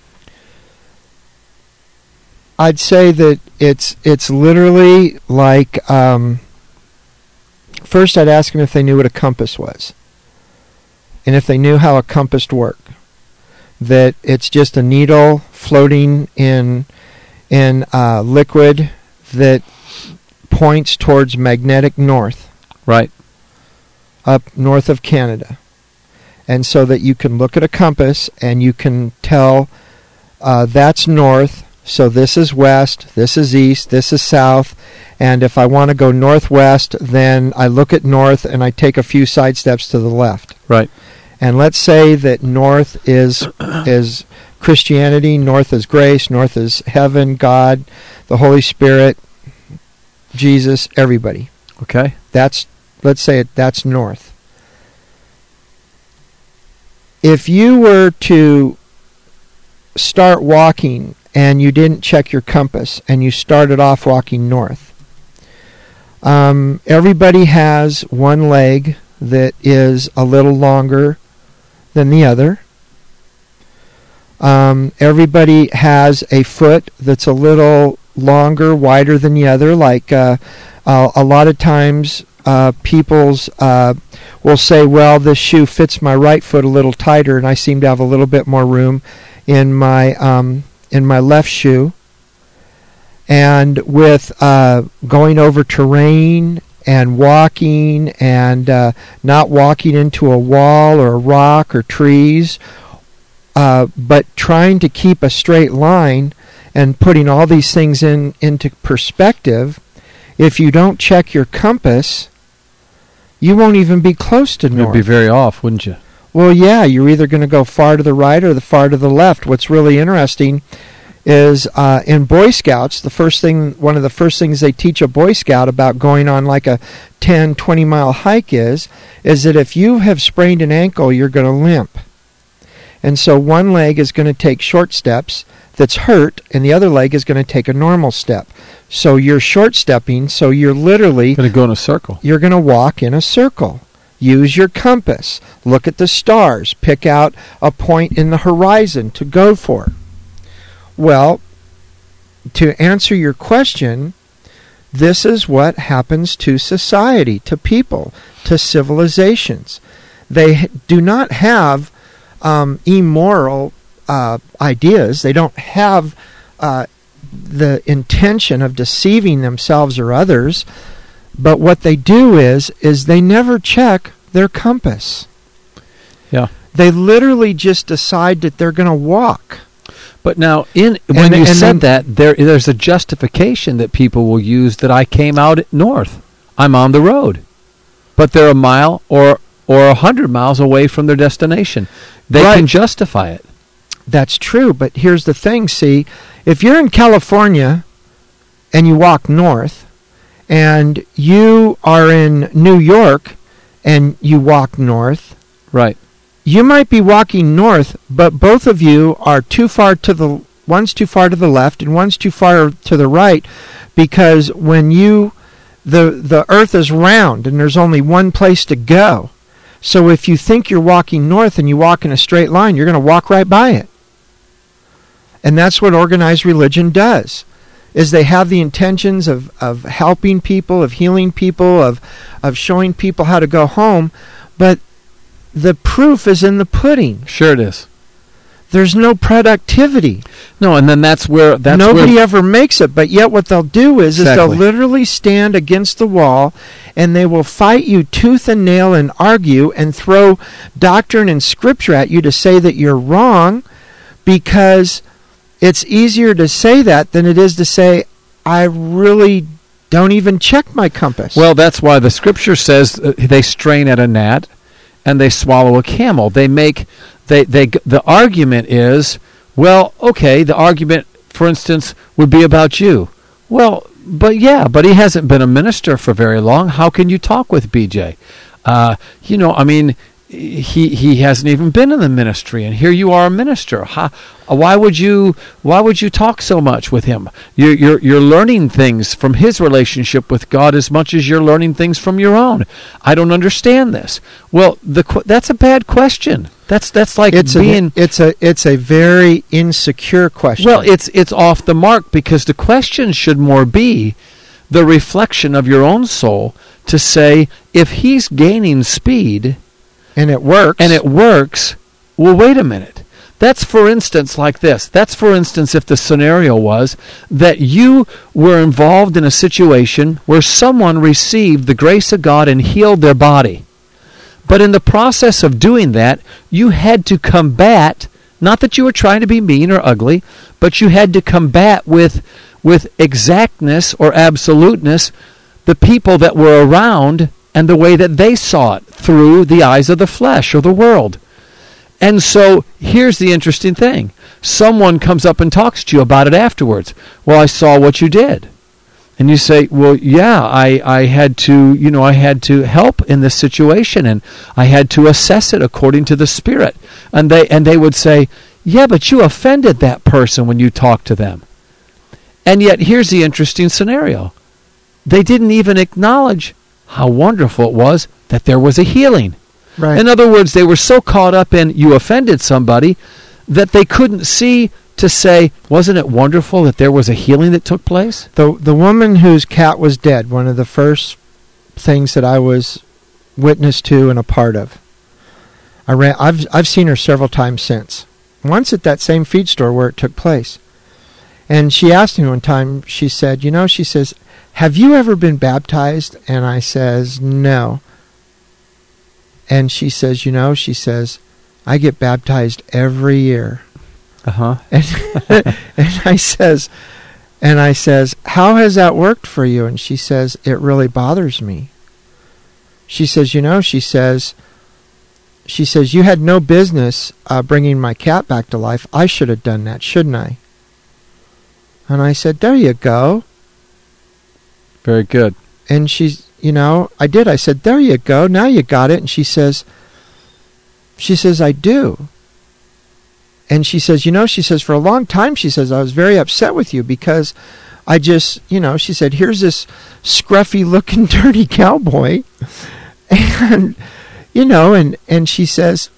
I'd say that it's it's literally like, um, first I'd ask them if they knew what a compass was, and if they knew how a compass worked. That it's just a needle floating in in uh, liquid that points towards magnetic north. Right. Up north of Canada. And so that you can look at a compass and you can tell uh, that's north, so this is west, this is east, this is south, and if I want to go northwest, then I look at north and I take a few side steps to the left. Right. And let's say that north is is Christianity, north is grace, north is heaven, God, the Holy Spirit, Jesus, everybody. Okay. That's, let's say it, that's north. If you were to start walking and you didn't check your compass and you started off walking north, um, everybody has one leg that is a little longer than the other. Um, everybody has a foot that's a little longer, wider than the other. Like uh, uh, a lot of times uh, people's uh, will say, well, this shoe fits my right foot a little tighter and I seem to have a little bit more room in my um, in my left shoe. And with uh, going over terrain and walking and uh, not walking into a wall or a rock or trees, uh, but trying to keep a straight line and putting all these things in into perspective, if you don't check your compass, you won't even be close to north. You'd be very off, wouldn't you? Well, yeah, you're either going to go far to the right or the far to the left. What's really interesting is uh, in Boy Scouts, the first thing, one of the first things they teach a Boy Scout about going on like a ten, twenty mile hike is, is that if you have sprained an ankle, you're going to limp. And so one leg is going to take short steps that's hurt, and the other leg is going to take a normal step. So you're short stepping, so you're literally going to go in a circle. You're going to walk in a circle. Use your compass. Look at the stars. Pick out a point in the horizon to go for. Well, to answer your question, this is what happens to society, to people, to civilizations. They do not have um, immoral uh, ideas. They don't have uh, the intention of deceiving themselves or others. But what they do is, is they never check their compass. Yeah. They literally just decide that they're going to walk. But now, in when And- you and said then- that, there there's a justification that people will use that I came out north. I'm on the road. But they're a mile or or a hundred miles away from their destination. They Right. can justify it. That's true, but here's the thing, see, if you're in California and you walk north, and you are in New York and you walk north, Right. you might be walking north, but both of you are too far to the, one's too far to the left and one's too far to the right, because when you, the, the earth is round and there's only one place to go. So if you think you're walking north and you walk in a straight line, you're going to walk right by it. And that's what organized religion does, is they have the intentions of, of helping people, of healing people, of, of showing people how to go home, but the proof is in the pudding. Sure it is. There's no productivity. No, and then that's where that's Nobody where, ever makes it, but yet what they'll do is, is they'll Exactly. literally stand against the wall and they will fight you tooth and nail and argue and throw doctrine and scripture at you to say that you're wrong, because it's easier to say that than it is to say, I really don't even check my compass. Well, that's why the scripture says uh, they strain at a gnat and they swallow a camel. They make they they the argument is, well, okay, the argument, for instance, would be about you. Well, but yeah, but he hasn't been a minister for very long. How can you talk with B J? Uh, you know, I mean, he he hasn't even been in the ministry, and here you are, a minister. How, why would you why would you talk so much with him? You're you're you're learning things from his relationship with God as much as you're learning things from your own. I don't understand this. Well, the that's a bad question. That's that's like it's being a, it's a it's a very insecure question. Well, it's it's off the mark, because the question should more be the reflection of your own soul to say, if he's gaining speed and it works, and it works, well, wait a minute. That's, for instance, like this. That's, for instance, if the scenario was that you were involved in a situation where someone received the grace of God and healed their body. But in the process of doing that, you had to combat, not that you were trying to be mean or ugly, but you had to combat with, with exactness or absoluteness the people that were around and the way that they saw it through the eyes of the flesh or the world. And so here's the interesting thing. Someone comes up and talks to you about it afterwards. Well, I saw what you did. And you say, well, yeah, I, I had to, you know, I had to help in this situation, and I had to assess it according to the Spirit. And they and they would say, yeah, but you offended that person when you talked to them. And yet here's the interesting scenario. They didn't even acknowledge how wonderful it was that there was a healing. Right. In other words, they were so caught up in you offended somebody that they couldn't see to say, wasn't it wonderful that there was a healing that took place? The the woman whose cat was dead, one of the first things that I was witness to and a part of. I ran I've I've seen her several times since. Once at that same feed store where it took place. And she asked me one time, she said, you know, she says, have you ever been baptized? And I says, no. And she says, you know, she says, I get baptized every year. Uh-huh. And, and I says, and I says, how has that worked for you? And she says, it really bothers me. She says, you know, she says, she says, you had no business uh, bringing my cat back to life. I should have done that, shouldn't I? And I said, there you go. Very good. And she's, you know, I did. I said, there you go. Now you got it. And she says, she says, I do. And she says, you know, she says, for a long time, she says, I was very upset with you because I just, you know, she said, here's this scruffy-looking, dirty cowboy. And, you know, and, and she says,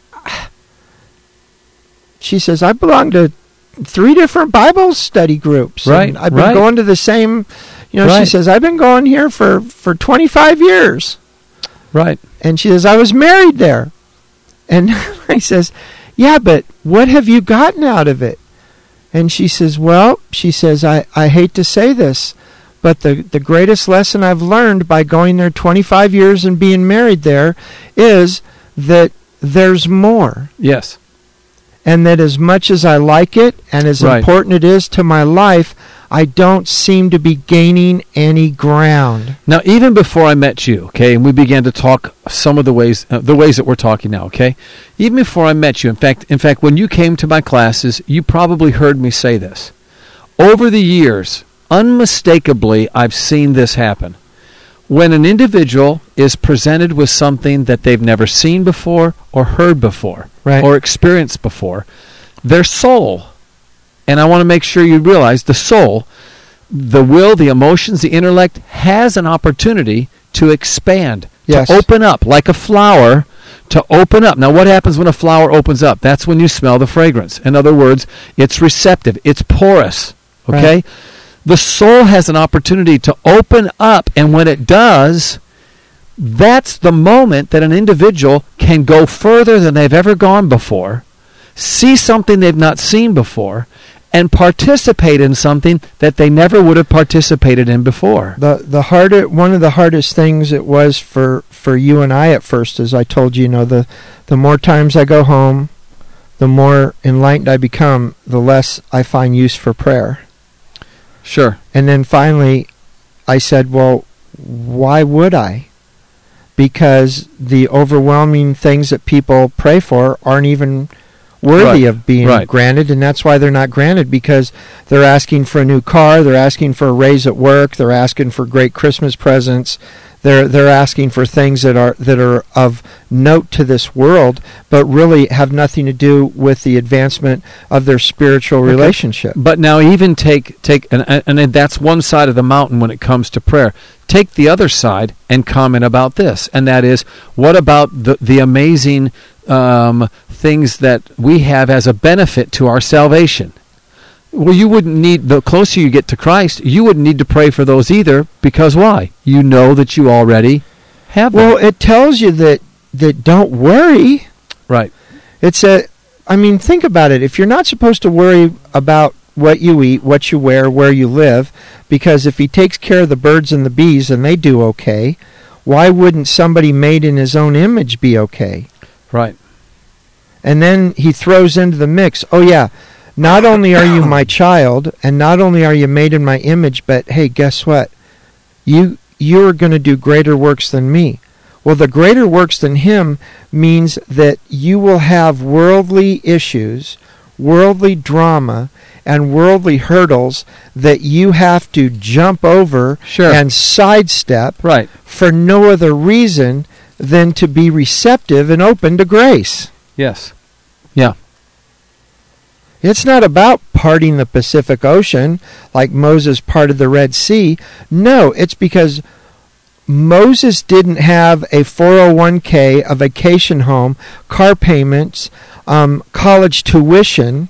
she says, I belong to three different Bible study groups. Right, and I've been right. going to the same, you know, right. she says, I've been going here for, for twenty-five years. Right. And she says, I was married there. And I says, yeah, but what have you gotten out of it? And she says, well, she says, I, I hate to say this, but the, the greatest lesson I've learned by going there twenty-five years and being married there is that there's more. Yes. And that as much as I like it and as Right. important it is to my life, I don't seem to be gaining any ground. Now, even before I met you, okay, and we began to talk some of the ways, uh, the ways that we're talking now, okay, even before I met you, in fact, in fact, when you came to my classes, you probably heard me say this. Over the years, unmistakably, I've seen this happen. When an individual is presented with something that they've never seen before or heard before Right. or experienced before, their soul, and I want to make sure you realize the soul, the will, the emotions, the intellect has an opportunity to expand, Yes. to open up like a flower, to open up. Now, what happens when a flower opens up? That's when you smell the fragrance. In other words, it's receptive. It's porous. Okay? Right. The soul has an opportunity to open up, and when it does, that's the moment that an individual can go further than they've ever gone before, see something they've not seen before, and participate in something that they never would have participated in before. The the harder one of the hardest things it was for, for you and I at first, as I told you, you know, the the more times I go home, the more enlightened I become, the less I find use for prayer. Sure. And then finally, I said, well, why would I? Because the overwhelming things that people pray for aren't even worthy Right. of being Right. granted, and that's why they're not granted, because they're asking for a new car, they're asking for a raise at work, they're asking for great Christmas presents, they're they're asking for things that are that are of note to this world, but really have nothing to do with the advancement of their spiritual Okay. relationship. But now even take take and and and that's one side of the mountain when it comes to prayer. Take the other side and comment about this, and that is, what about the the amazing um, things that we have as a benefit to our salvation? Well, you wouldn't need, the closer you get to Christ, you wouldn't need to pray for those either, because why? You know that you already have them. Well, it tells you that that don't worry. Right. It's a, I mean, think about it. If you're not supposed to worry about what you eat, what you wear, where you live, because if he takes care of the birds and the bees and they do okay, why wouldn't somebody made in his own image be okay? Right. And then he throws into the mix, oh yeah, not only are you my child, and not only are you made in my image, but hey, guess what? You you're going to do greater works than me. Well, the greater works than him means that you will have worldly issues, worldly drama, and worldly hurdles that you have to jump over Sure. and sidestep Right. for no other reason than to be receptive and open to grace. Yes. Yeah. It's not about parting the Pacific Ocean like Moses parted the Red Sea. No, it's because Moses didn't have a four oh one k, a vacation home, car payments, um, college tuition,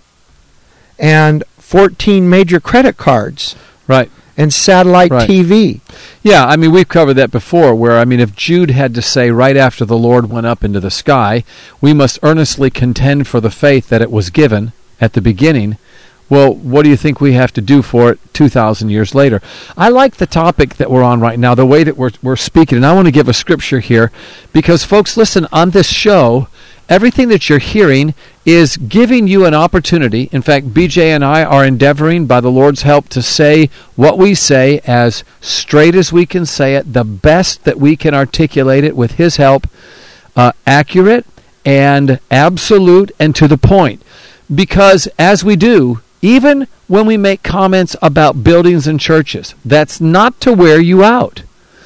and fourteen major credit cards Right. and satellite Right. T V. Yeah, I mean, we've covered that before, where, I mean, if Jude had to say right after the Lord went up into the sky, we must earnestly contend for the faith that it was given at the beginning. Well, what do you think we have to do for it two thousand years later? I like the topic that we're on right now, the way that we're, we're speaking, and I want to give a scripture here, because, folks, listen, on this show, everything that you're hearing is giving you an opportunity. In fact, B J and I are endeavoring, by the Lord's help, to say what we say as straight as we can say it, the best that we can articulate it with His help, uh, accurate and absolute and to the point. Because as we do, even when we make comments about buildings and churches, that's not to wear you out.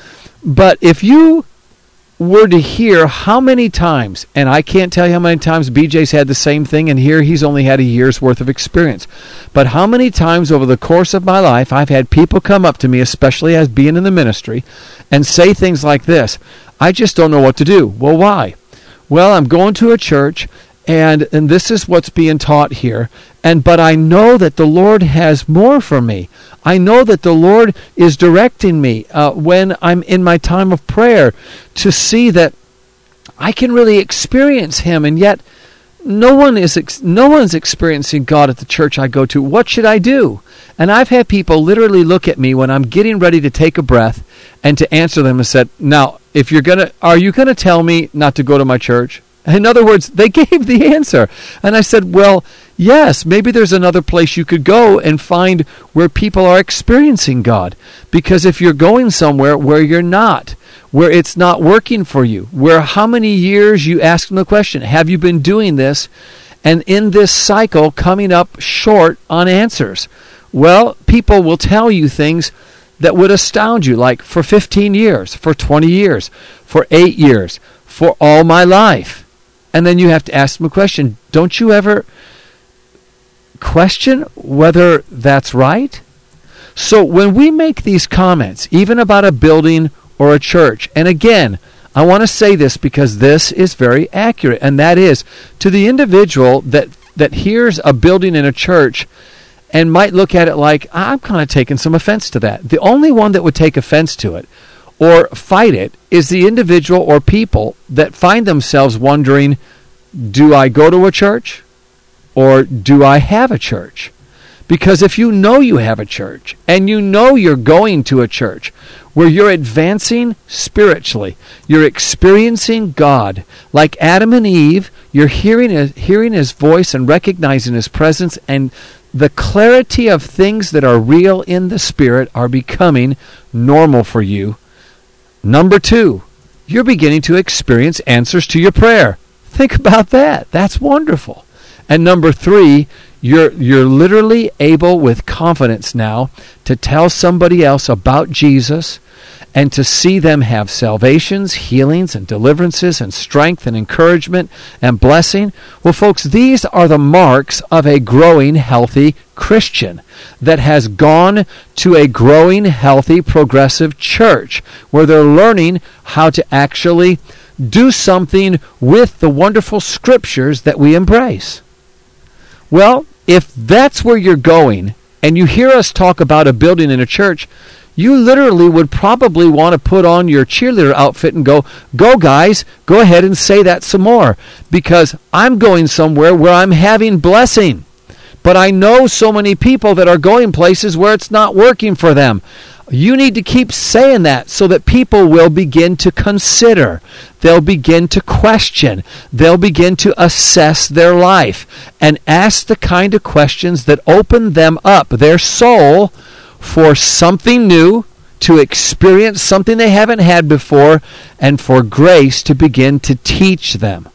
But if you were to hear how many times, and I can't tell you how many times B J's had the same thing, and here he's only had a year's worth of experience, but how many times over the course of my life I've had people come up to me, especially as being in the ministry, and say things like this: I just don't know what to do. Well, why? Well, I'm going to a church, and and this is what's being taught here, and but I know that the Lord has more for me. I know that the Lord is directing me uh, when I'm in my time of prayer to see that I can really experience Him, and yet no one is ex- no one's experiencing God at the church I go to. What should I do? And I've had people literally look at me when I'm getting ready to take a breath and to answer them and said, "Now, if you're gonna, are you gonna tell me not to go to my church?" In other words, they gave the answer. And I said, well, yes, maybe there's another place you could go and find where people are experiencing God. Because if you're going somewhere where you're not, where it's not working for you, where how many years, you ask them the question, have you been doing this? And in this cycle, coming up short on answers. Well, people will tell you things that would astound you, like for fifteen years, for twenty years, for eight years, for all my life. And then you have to ask them a question. Don't you ever question whether that's right? So when we make these comments, even about a building or a church, and again, I want to say this because this is very accurate, and that is, to the individual that, that hears a building in a church and might look at it like, I'm kind of taking some offense to that. The only one that would take offense to it or fight it is the individual or people that find themselves wondering, do I go to a church or do I have a church? Because if you know you have a church and you know you're going to a church where you're advancing spiritually, you're experiencing God like Adam and Eve, you're hearing his, hearing his voice and recognizing His presence, and the clarity of things that are real in the Spirit are becoming normal for you. Number two, you're beginning to experience answers to your prayer. Think about that. That's wonderful. And number three, you're you're literally able with confidence now to tell somebody else about Jesus and to see them have salvations, healings, and deliverances, and strength, and encouragement, and blessing. Well, folks, these are the marks of a growing, healthy Christian that has gone to a growing, healthy, progressive church where they're learning how to actually do something with the wonderful scriptures that we embrace. Well, if that's where you're going, and you hear us talk about a building in a church, you literally would probably want to put on your cheerleader outfit and go, go guys, go ahead and say that some more, because I'm going somewhere where I'm having blessing. But I know so many people that are going places where it's not working for them. You need to keep saying that so that people will begin to consider. They'll begin to question. They'll begin to assess their life and ask the kind of questions that open them up, their soul, for something new, to experience something they haven't had before, and for grace to begin to teach them.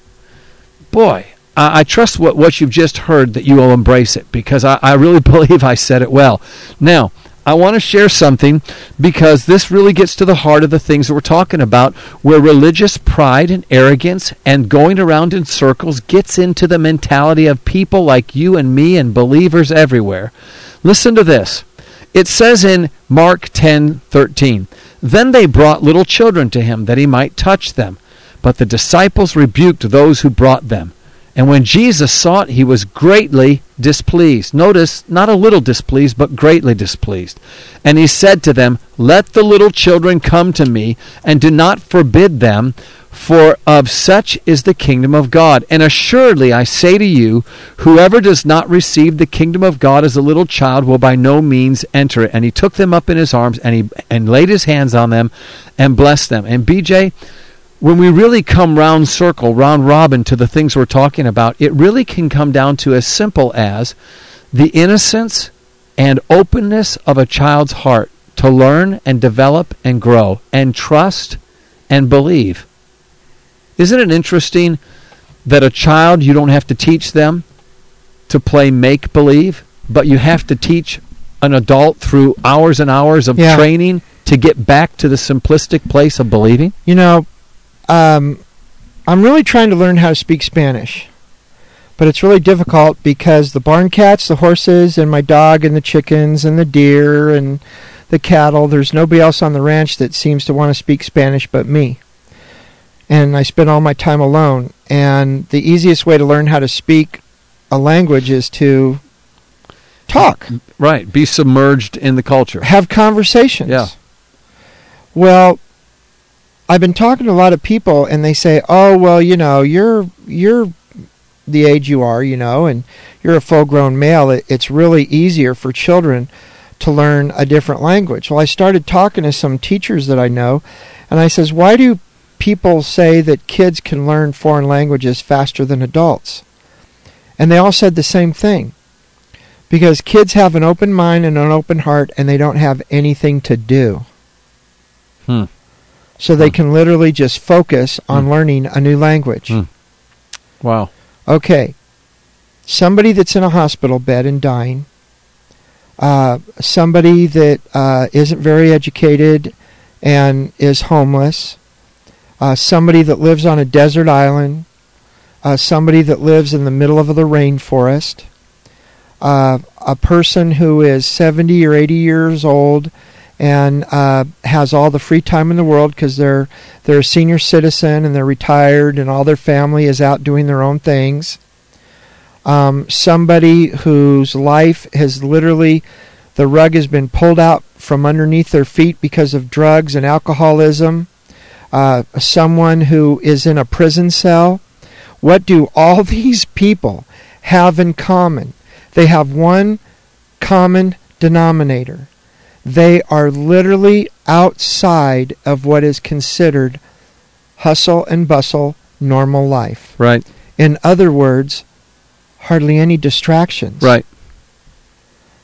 Boy, I, I trust what, what you've just heard that you will embrace it, because I, I really believe I said it well. Now, I want to share something because this really gets to the heart of the things that we're talking about, where religious pride and arrogance and going around in circles gets into the mentality of people like you and me and believers everywhere. Listen to this. It says in Mark ten thirteen, "Then they brought little children to him that he might touch them. But the disciples rebuked those who brought them. And when Jesus saw it, he was greatly displeased." Notice, not a little displeased, but greatly displeased. "And he said to them, Let the little children come to me, and do not forbid them, for of such is the kingdom of God. And assuredly I say to you, whoever does not receive the kingdom of God as a little child will by no means enter it." And he took them up in his arms, and he and laid his hands on them, and blessed them. And B J, when we really come round circle, round robin to the things we're talking about, it really can come down to as simple as the innocence and openness of a child's heart to learn and develop and grow and trust and believe. Isn't it interesting that a child, you don't have to teach them to play make-believe, but you have to teach an adult through hours and hours of yeah. training to get back to the simplistic place of believing? You know, Um, I'm really trying to learn how to speak Spanish, but it's really difficult because the barn cats, the horses, and my dog, and the chickens, and the deer, and the cattle, there's nobody else on the ranch that seems to want to speak Spanish but me. And I spend all my time alone, and the easiest way to learn how to speak a language is to talk. Right, be submerged in the culture. Have conversations. Yeah. Well, I've been talking to a lot of people, and they say, "Oh, well, you know, you're you're the age you are, you know, and you're a full-grown male. It, it's really easier for children to learn a different language." Well, I started talking to some teachers that I know, and I says, "Why do people say that kids can learn foreign languages faster than adults?" And they all said the same thing. Because kids have an open mind and an open heart, and they don't have anything to do. Hmm. So they can literally just focus on mm. learning a new language. Mm. Wow. Okay. Somebody that's in a hospital bed and dying. Uh, somebody that uh, isn't very educated and is homeless. Uh, somebody that lives on a desert island. Uh, somebody that lives in the middle of the rainforest. Uh, a person who is seventy or eighty years old and uh, has all the free time in the world because they're they're a senior citizen and they're retired and all their family is out doing their own things. Um, somebody whose life has literally, the rug has been pulled out from underneath their feet because of drugs and alcoholism. Uh, someone who is in a prison cell. What do all these people have in common? They have one common denominator. They are literally outside of what is considered hustle and bustle, normal life. Right. In other words, hardly any distractions. Right.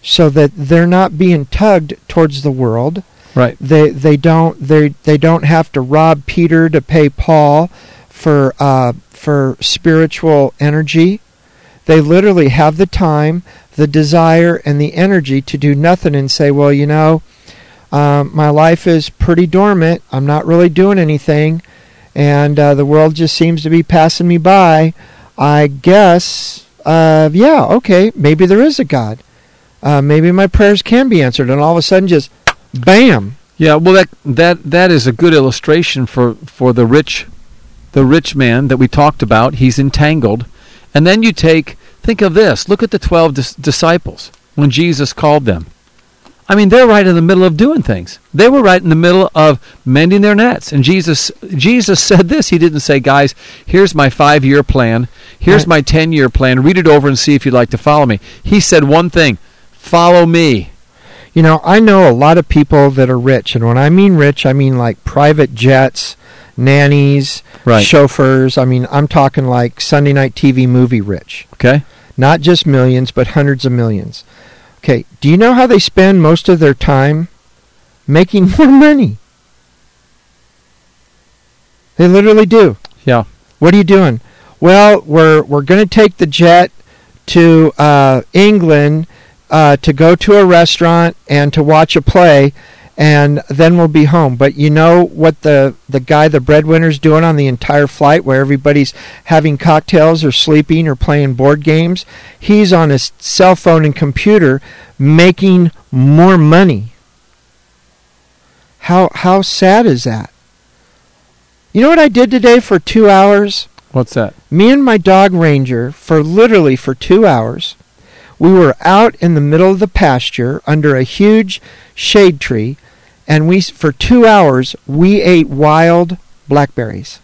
so that they're not being tugged towards the world. Right. They they don't they they don't have to rob Peter to pay Paul for uh, for spiritual energy. They literally have the time, the desire, and the energy to do nothing and say, well, you know, um, my life is pretty dormant. I'm not really doing anything, and uh, the world just seems to be passing me by. I guess, uh, yeah, okay, maybe there is a God. Uh, maybe my prayers can be answered, and all of a sudden, just bam. Yeah, well, that that that is a good illustration for, for the rich, the rich man that we talked about. He's entangled, and then you take think of this. Look at the twelve dis- disciples when Jesus called them. I mean, they're right in the middle of doing things. They were right in the middle of mending their nets, and Jesus Jesus said this. He didn't say, "Guys, here's my five-year plan. Here's Right. my ten-year plan. Read it over and see if you'd like to follow me." He said one thing: "Follow me." You know, I know a lot of people that are rich, and when I mean rich, I mean like private jets, nannies, Right. chauffeurs. I mean, I'm talking like Sunday night T V movie rich. Okay. Not just millions, but hundreds of millions. Okay, do you know how they spend most of their time? Making more money. They literally do. Yeah. What are you doing? Well, we're we're going to take the jet to uh, England uh, to go to a restaurant and to watch a play, and then we'll be home. But you know what the, the guy, the breadwinner's doing on the entire flight, where everybody's having cocktails or sleeping or playing board games? He's on his cell phone and computer making more money. How how sad is that? You know what I did today for two hours? What's that? Me and my dog Ranger, for literally for two hours, we were out in the middle of the pasture under a huge shade tree, and we for two hours we ate wild blackberries.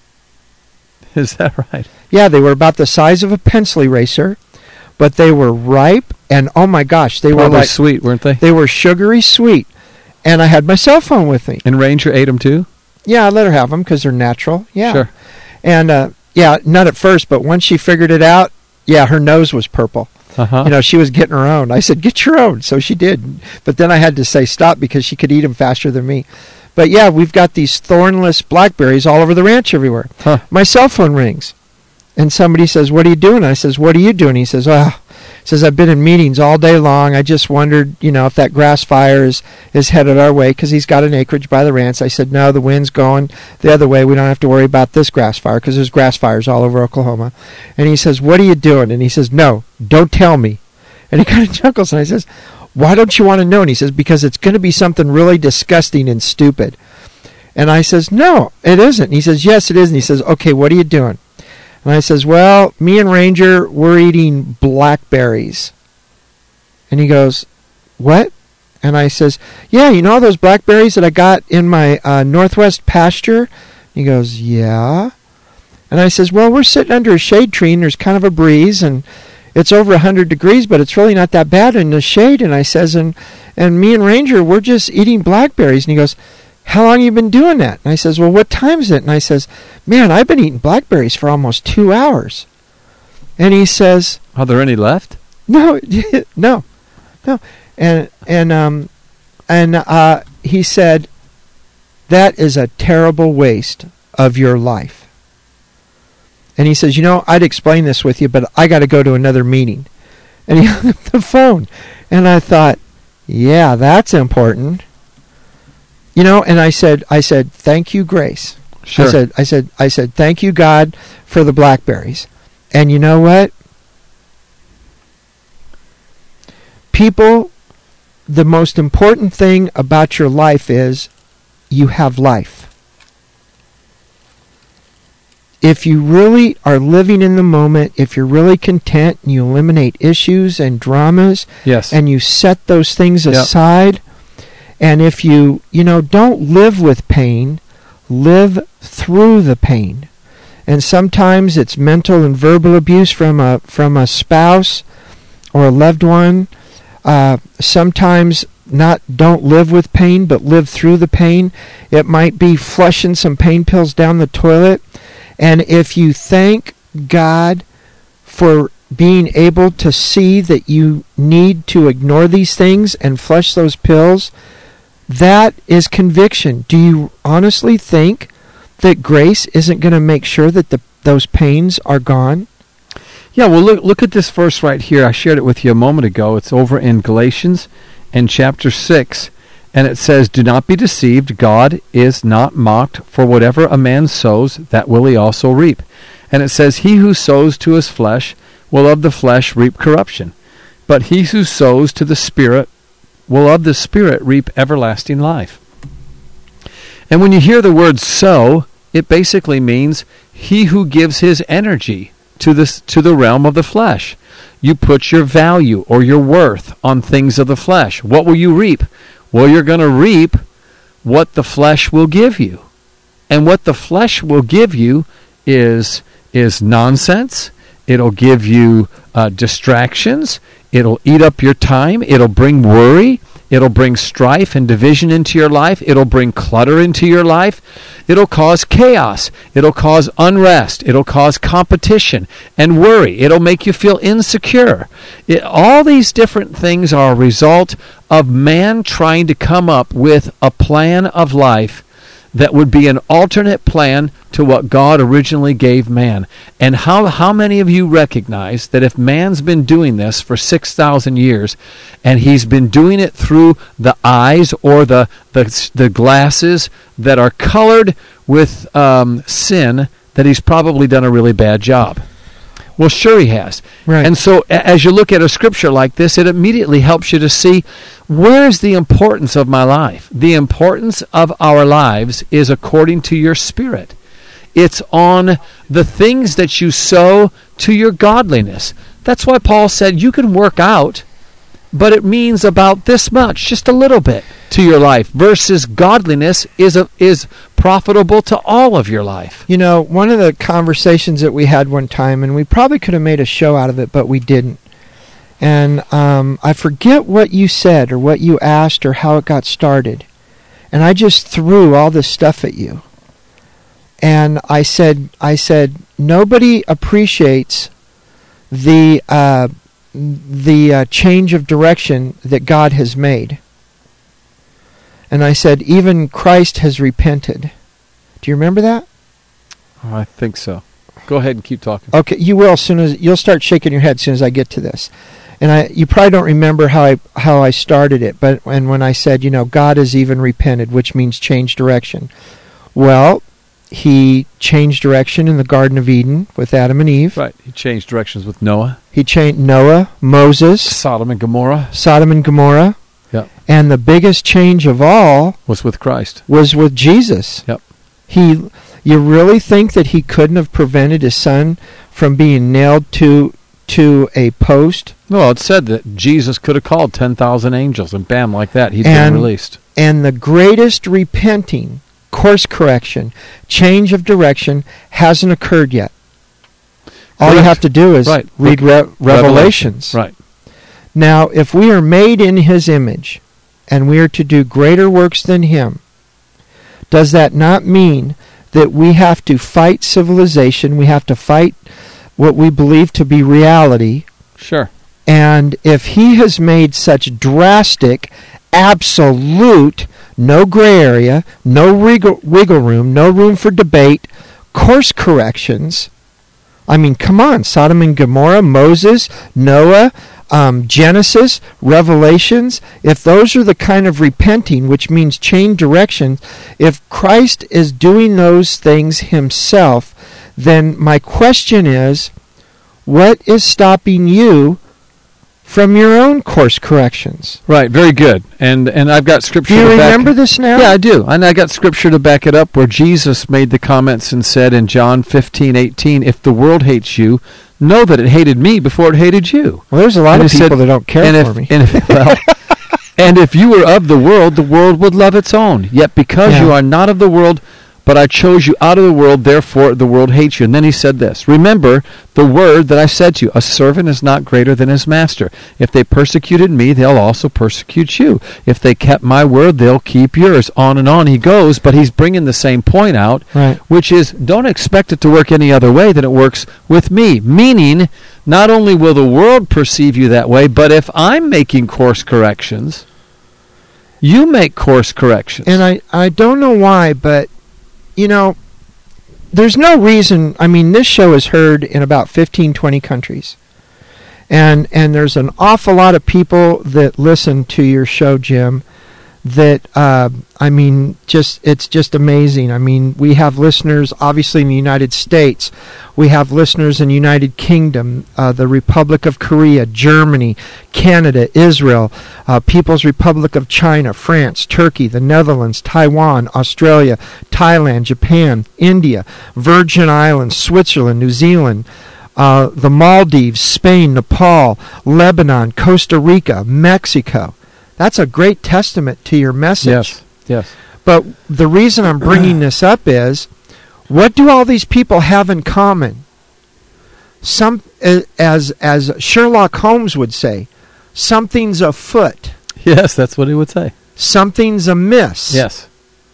Is that right? Yeah, they were about the size of a pencil eraser, but they were ripe, and oh my gosh, they Probably were like sweet, weren't they? they were sugary sweet. And I had my cell phone with me. And Ranger ate them too? Yeah, I let her have them because they're natural. Yeah. Sure. And uh, yeah, not at first, but once she figured it out, yeah, her nose was purple. Uh-huh. You know, she was getting her own. I said, get your own. So she did. But then I had to say stop because she could eat them faster than me. But yeah, we've got these thornless blackberries all over the ranch everywhere. Huh. My cell phone rings. And somebody says, what are you doing? I says, what are you doing? He says, oh, says, I've been in meetings all day long. I just wondered, you know, if that grass fire is, is headed our way because he's got an acreage by the ranch. I said, no, the wind's going the other way. We don't have to worry about this grass fire because there's grass fires all over Oklahoma. And he says, what are you doing? And he says, no, don't tell me. And he kind of chuckles, and I says, why don't you want to know? And he says, because it's going to be something really disgusting and stupid. And I says, no, it isn't. And he says, yes, it is. And he says, okay, what are you doing? And I says, well, me and Ranger, we're eating blackberries. And he goes, what? And I says, yeah, you know all those blackberries that I got in my uh, northwest pasture? And he goes, yeah. And I says, well, we're sitting under a shade tree, and there's kind of a breeze, and it's over one hundred degrees, but it's really not that bad in the shade. And I says, and, and me and Ranger, we're just eating blackberries. And he goes, how long have you been doing that? And I says, well, what time is it? And I says, man, I've been eating blackberries for almost two hours. And he says, Are there any left? no, no, no. And and um and uh, he said, that is a terrible waste of your life. And he says, you know, I'd explain this with you, but I got to go to another meeting. And he hung up the phone. And I thought, yeah, that's important. You know, and I said, I said, thank you, Grace. Sure. I said, I said, I said, thank you, God, for the blackberries. And you know what? People, the most important thing about your life is you have life. If you really are living in the moment, if you're really content and you eliminate issues and dramas, Yes. and you set those things Yep. aside, and if you, you know, don't live with pain, live through the pain. And sometimes it's mental and verbal abuse from a from a spouse or a loved one. Uh, sometimes not don't live with pain, but live through the pain. It might be flushing some pain pills down the toilet. And if you thank God for being able to see that you need to ignore these things and flush those pills, that is conviction. Do you honestly think that grace isn't going to make sure that the, those pains are gone? Yeah, well, look look at this verse right here. I shared it with you a moment ago. It's over in Galatians in chapter six, and it says, "Do not be deceived. God is not mocked. For whatever a man sows, that will he also reap." And it says, "He who sows to his flesh will of the flesh reap corruption. But he who sows to the Spirit will of the Spirit reap everlasting life." And when you hear the word sow, it basically means he who gives his energy to this to the realm of the flesh. You put your value or your worth on things of the flesh. What will you reap? Well, you're going to reap what the flesh will give you. And what the flesh will give you is is nonsense. It'll give you uh, distractions. It'll eat up your time. It'll bring worry. It'll bring strife and division into your life. It'll bring clutter into your life. It'll cause chaos. It'll cause unrest. It'll cause competition and worry. It'll make you feel insecure. It, all these different things are a result of man trying to come up with a plan of life that would be an alternate plan to what God originally gave man. And how how many of you recognize that if man's been doing this for six thousand years, and he's been doing it through the eyes or the the, the glasses that are colored with um, sin, that he's probably done a really bad job? Well, sure he has. Right. And so a- as you look at a scripture like this, it immediately helps you to see, where's the importance of my life? The importance of our lives is according to your spirit. It's on the things that you sow to your godliness. That's why Paul said you can work out, but it means about this much, just a little bit, to your life, versus godliness is a, is profitable to all of your life. You know, one of the conversations that we had one time, and we probably could have made a show out of it, but we didn't. And um, I forget what you said or what you asked or how it got started. And I just threw all this stuff at you. And I said, I said, nobody appreciates the uh, the uh, change of direction that God has made. And I said, even Christ has repented. Do you remember that? Oh, I think so. Go ahead and keep talking. Okay, you will as soon as you'll start shaking your head as soon as I get to this. And I, you probably don't remember how I how I started it, but and when I said, you know, God has even repented, which means change direction. Well, he changed direction in the Garden of Eden with Adam and Eve. Right. He changed directions with Noah. He changed Noah, Moses, Sodom and Gomorrah. Sodom and Gomorrah. Yep. And the biggest change of all Was with Christ. was with Jesus. Yep. He, you really think that he couldn't have prevented his son from being nailed to to a post? Well, it said that Jesus could have called ten thousand angels, and bam, like that, he'd And- been released. And the greatest repenting, course correction, change of direction hasn't occurred yet. All you Correct. have to do is Right. read Re- Revelations. Right. Now, if we are made in his image and we are to do greater works than him, does that not mean that we have to fight civilization, we have to fight what we believe to be reality? Sure. And if he has made such drastic, absolute, no gray area, no wiggle, wiggle room, no room for debate, course corrections, I mean, come on, Sodom and Gomorrah, Moses, Noah, um, Genesis, Revelations, if those are the kind of repenting, which means change direction, if Christ is doing those things himself, then my question is, what is stopping you from your own course corrections? Right. Very good. And and I've got scripture Do you to back remember this now? Yeah, I do. And I got scripture to back it up where Jesus made the comments and said in John fifteen eighteen, if the world hates you, know that it hated me before it hated you. Well, there's a lot And of he people said- that don't care and for if, me. And if, well, and if you were of the world, the world would love its own. Yet because Yeah. you are not of the world, but I chose you out of the world, therefore the world hates you. And then he said this, remember the word that I said to you, a servant is not greater than his master. If they persecuted me, they'll also persecute you. If they kept my word, they'll keep yours. On and on he goes, but he's bringing the same point out, Right. which is don't expect it to work any other way than it works with me. Meaning, not only will the world perceive you that way, but if I'm making course corrections, you make course corrections. And I, I don't know why, but, you know, there's no reason. I mean, this show is heard in about fifteen, twenty countries. And and there's an awful lot of people that listen to your show, Jim, that, uh, I mean, just it's just amazing. I mean, we have listeners, obviously, in the United States. We have listeners in the United Kingdom, uh, the Republic of Korea, Germany, Canada, Israel, uh, People's Republic of China, France, Turkey, the Netherlands, Taiwan, Australia, Thailand, Japan, India, Virgin Islands, Switzerland, New Zealand, uh, the Maldives, Spain, Nepal, Lebanon, Costa Rica, Mexico. That's a great testament to your message. Yes, yes. But the reason I'm bringing this up is, what do all these people have in common? Some, as as Sherlock Holmes would say, something's afoot. Yes, that's what he would say. Something's amiss. Yes.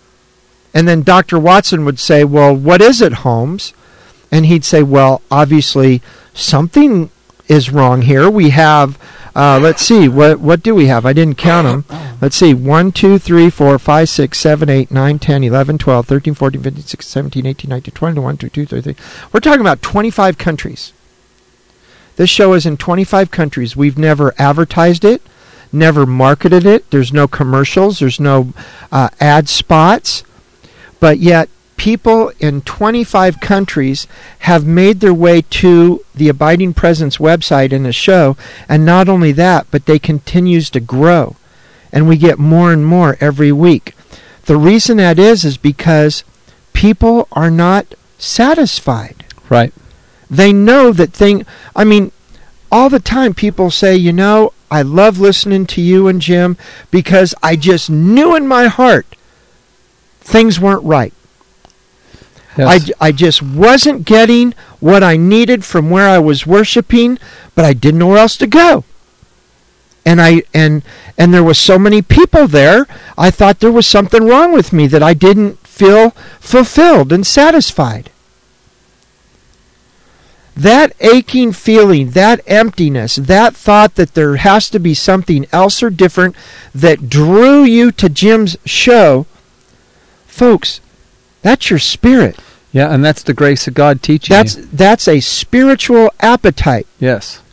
And then Doctor Watson would say, well, what is it, Holmes? And he'd say, well, obviously, something is wrong here. We have... Uh, let's see, what what do we have? I didn't count them. Let's see, one, two, three, four, five, six, seven, eight, nine, ten, eleven, twelve, thirteen, fourteen, fifteen, sixteen, seventeen, eighteen, nineteen, twenty, twenty-one, twenty-two, twenty-three. We're talking about twenty-five countries. This show is in twenty-five countries. We've never advertised it, never marketed it. There's no commercials. There's no uh, ad spots. But yet, people in twenty-five countries have made their way to the Abiding Presence website and the show, and not only that, but they continues to grow, and we get more and more every week. The reason that is is because people are not satisfied. Right. They know that thing. I mean, all the time people say, you know, I love listening to you and Jim because I just knew in my heart things weren't right. Yes. I, I just wasn't getting what I needed from where I was worshiping, but I didn't know where else to go. And I and and there was so many people there, I thought there was something wrong with me, that I didn't feel fulfilled and satisfied. That aching feeling, that emptiness, that thought that there has to be something else or different that drew you to Jim's show, folks, that's your spirit. Yeah, and that's the grace of God teaching That's you. that's a spiritual appetite. Yes.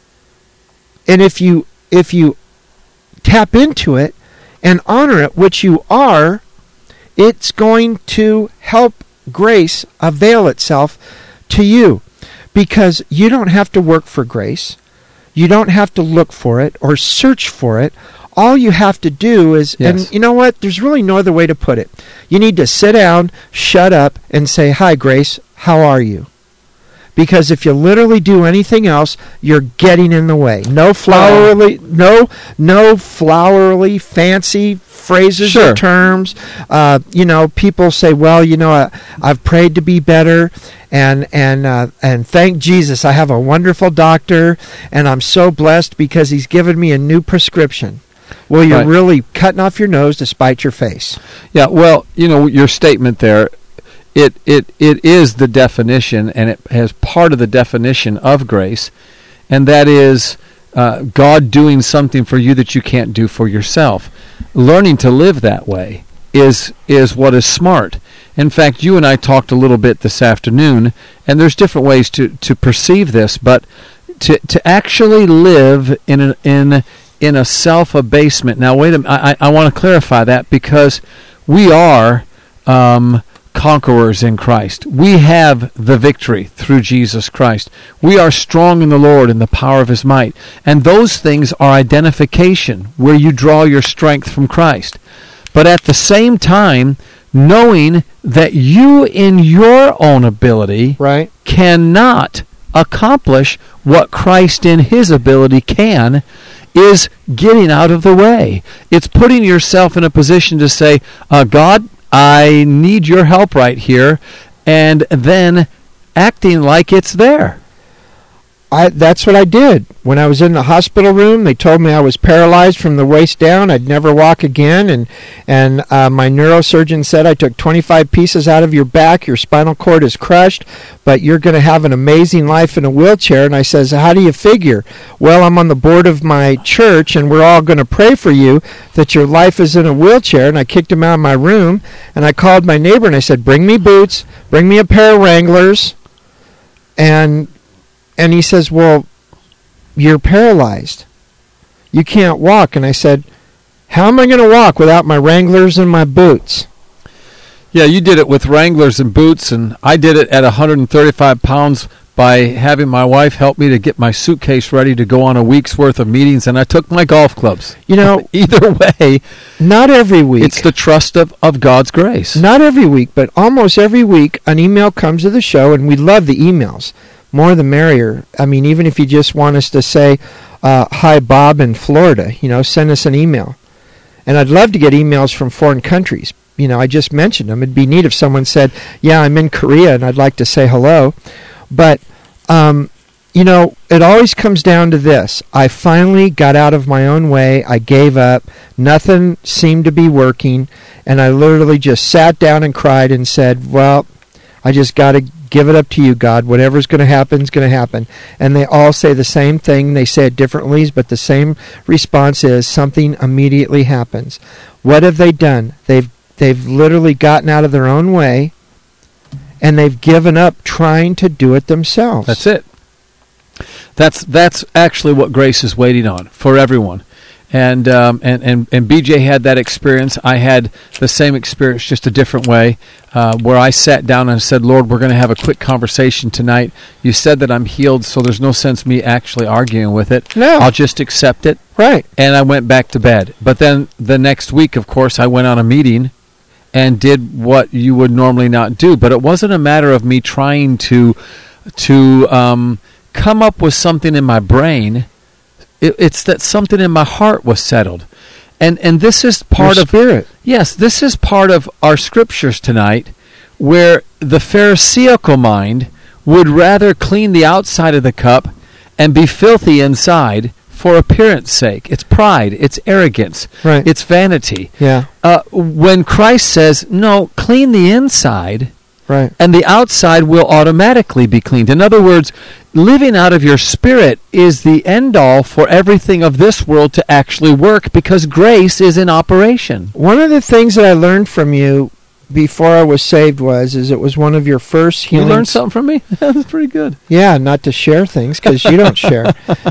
And if you if you tap into it and honor it, which you are, it's going to help grace avail itself to you. Because you don't have to work for grace. You don't have to look for it or search for it. All you have to do is, Yes. and you know what? There's really no other way to put it. You need to sit down, shut up, and say, hi, Grace, how are you? Because if you literally do anything else, you're getting in the way. No flowery, no, no flowery, fancy phrases Sure. or terms. Uh, you know, people say, well, you know, I, I've prayed to be better, and and uh, and thank Jesus, I have a wonderful doctor, and I'm so blessed because he's given me a new prescription. Well, you're Right. really cutting off your nose to spite your face. Yeah, well, you know, your statement there, it, it, it is the definition, and it has part of the definition of grace, and that is uh, God doing something for you that you can't do for yourself. Learning to live that way is is what is smart. In fact, you and I talked a little bit this afternoon, and there's different ways to, to perceive this, but to to actually live in an, in in a self-abasement. Now, wait a minute. I, I want to clarify that, because we are um, conquerors in Christ. We have the victory through Jesus Christ. We are strong in the Lord in the power of His might. And those things are identification, where you draw your strength from Christ. But at the same time, knowing that you in your own ability Right. cannot accomplish what Christ in His ability can, is getting out of the way. It's putting yourself in a position to say, uh, God, I need your help right here, and then acting like it's there. I, that's what I did. When I was in the hospital room, they told me I was paralyzed from the waist down. I'd never walk again. And and uh, my neurosurgeon said, I took twenty-five pieces out of your back. Your spinal cord is crushed, but you're going to have an amazing life in a wheelchair. And I says, how do you figure? Well, I'm on the board of my church, and we're all going to pray for you that your life is in a wheelchair. And I kicked him out of my room, and I called my neighbor, and I said, bring me boots, bring me a pair of Wranglers, and... And he says, well, you're paralyzed. You can't walk. And I said, how am I going to walk without my Wranglers and my boots? Yeah, you did it with Wranglers and boots, and I did it at one hundred thirty-five pounds by having my wife help me to get my suitcase ready to go on a week's worth of meetings, and I took my golf clubs. You know, either way, not every week. It's the trust of, of God's grace. Not every week, but almost every week an email comes to the show, and we love the emails. More the merrier. I mean, even if you just want us to say, uh, hi, Bob in Florida, you know, send us an email. And I'd love to get emails from foreign countries. You know, I just mentioned them. It'd be neat if someone said, yeah, I'm in Korea and I'd like to say hello. But, um, you know, it always comes down to this. I finally got out of my own way. I gave up. Nothing seemed to be working. And I literally just sat down and cried and said, well, I just got to give it up to you, God. Whatever's going to happen is going to happen. And they all say the same thing. They say it differently, but the same response is something immediately happens. What have they done? They've they've literally gotten out of their own way, and they've given up trying to do it themselves. That's it. That's that's actually what grace is waiting on for everyone. And, um, and and and B J had that experience. I had the same experience, just a different way, uh, where I sat down and said, Lord, we're going to have a quick conversation tonight. You said that I'm healed, so there's no sense me actually arguing with it. No. I'll just accept it. Right. And I went back to bed. But then the next week, of course, I went on a meeting and did what you would normally not do. But it wasn't a matter of me trying to, to um, come up with something in my brain. It's that something in my heart was settled. And and this is part Your of spirit. Yes, this is part of our scriptures tonight, where the Pharisaical mind would rather clean the outside of the cup and be filthy inside for appearance sake. It's pride, it's arrogance, right. It's vanity. Yeah. Uh, when Christ says, no, clean the inside, right, and the outside will automatically be cleaned. In other words, living out of your spirit is the end-all for everything of this world to actually work, because grace is in operation. One of the things that I learned from you before I was saved was, is it was one of your first healings. You learned something from me? That's pretty good. Yeah, not to share things, because you don't share.